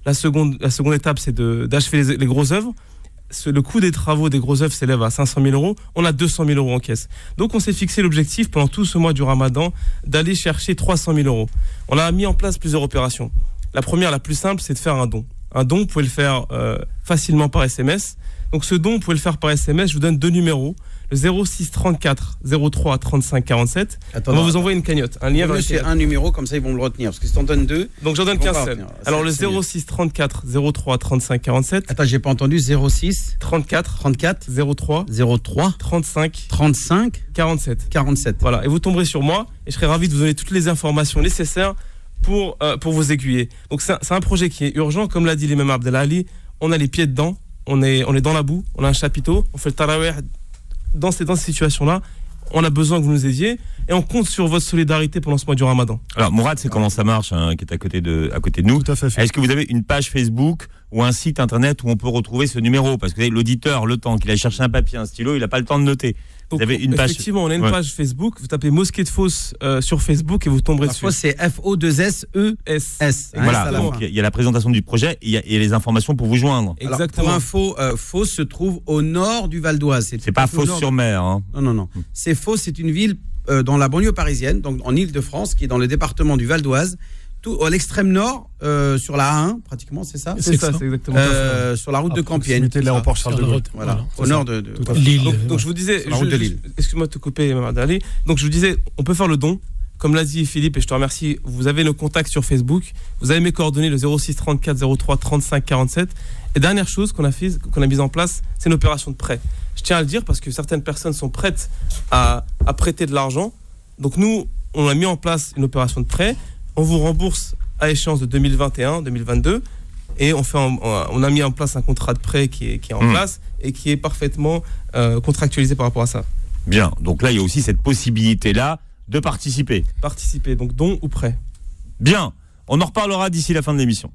La seconde, la seconde étape, c'est de, d'achever les, les grosses œuvres. Ce, le coût des travaux des grosses œuvres s'élève à cinq cent mille euros. On a deux cent mille euros en caisse. Donc, on s'est fixé l'objectif pendant tout ce mois du Ramadan d'aller chercher trois cent mille euros. On a mis en place plusieurs opérations. La première, la plus simple, c'est de faire un don. Un don, vous pouvez le faire euh, facilement par S M S. Donc, ce don, vous pouvez le faire par S M S. Je vous donne deux numéros. Le zéro six trente-quatre zéro trois trente-cinq quarante-sept. Attends, on va attends, vous envoyer une cagnotte. Un lien vers c'est un numéro, comme ça ils vont me le retenir. Parce que si t'en donnes deux. Donc j'en donne qu'un seul. Alors le zéro six trente-quatre zéro trois trente-cinq quarante-sept. Attends, j'ai pas entendu. zéro six trente-quatre trente-quatre zéro trois zéro trois trente-cinq trente-cinq quarante-sept. quarante-sept. Voilà. Et vous tomberez sur moi et je serai ravi de vous donner toutes les informations nécessaires pour, euh, pour vous aiguiller. Donc c'est un, c'est un projet qui est urgent. Comme l'a dit l'imam Abdelali, on a les pieds dedans. On est, on est dans la boue. On a un chapiteau. On fait le tarawih. Dans ces, dans ces situations-là, on a besoin que vous nous aidiez et on compte sur votre solidarité pendant ce mois du Ramadan. Alors, Mourad, c'est comment ça marche, hein, qui est à côté de, à côté de nous. Tout à fait. Est-ce que vous avez une page Facebook ou un site internet où on peut retrouver ce numéro? Parce que vous savez, l'auditeur, le temps qu'il a cherché un papier, un stylo, il n'a pas le temps de noter. Donc, vous avez une page. Effectivement, on a une ouais. page Facebook. Vous tapez Mosquée de Fos euh, sur Facebook et vous tomberez La dessus. Fos, c'est F O deux S E S. S. Voilà, donc il y, y a la présentation du projet et il y, y a les informations pour vous joindre. Alors, pour info, euh, Fos se trouve au nord du Val d'Oise. C'est, c'est pas Fos-sur-Mer. Hein. Non, non, non. C'est Fos, c'est une ville euh, dans la banlieue parisienne, donc en Île-de-France, qui est dans le département du Val d'Oise. Tout à l'extrême nord, euh, sur la A un, pratiquement, c'est ça. C'est, c'est ça, ça, c'est exactement euh, sur la route de Compiègne. C'était l'aéroport Charles de Gaulle. Voilà, voilà, au nord de, de, de Lille. Donc, donc je vous disais, la route de Lille. Excuse-moi de te couper, Mme Dali. Donc je vous disais, on peut faire le don. Comme l'a dit Philippe, et je te remercie, vous avez nos contacts sur Facebook. Vous avez mes coordonnées, le zéro six trente-quatre zéro trois trente-cinq quarante-sept. Et dernière chose qu'on a, fait, qu'on a mise en place, c'est une opération de prêt. Je tiens à le dire parce que certaines personnes sont prêtes à, à prêter de l'argent. Donc nous, on a mis en place une opération de prêt. On vous rembourse à échéance de deux mille vingt et un deux mille vingt-deux et on, fait en, on a mis en place un contrat de prêt qui est, qui est en mmh. place et qui est parfaitement euh, contractualisé par rapport à ça. Bien, donc là il y a aussi cette possibilité-là de participer. Participer, donc don ou prêt. Bien, on en reparlera d'ici la fin de l'émission.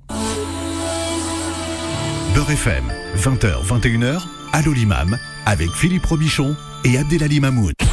Beurre F M, vingt heures vingt et une heures, Allô l'imam, avec Philippe Robichon et Abdelali Mamoud.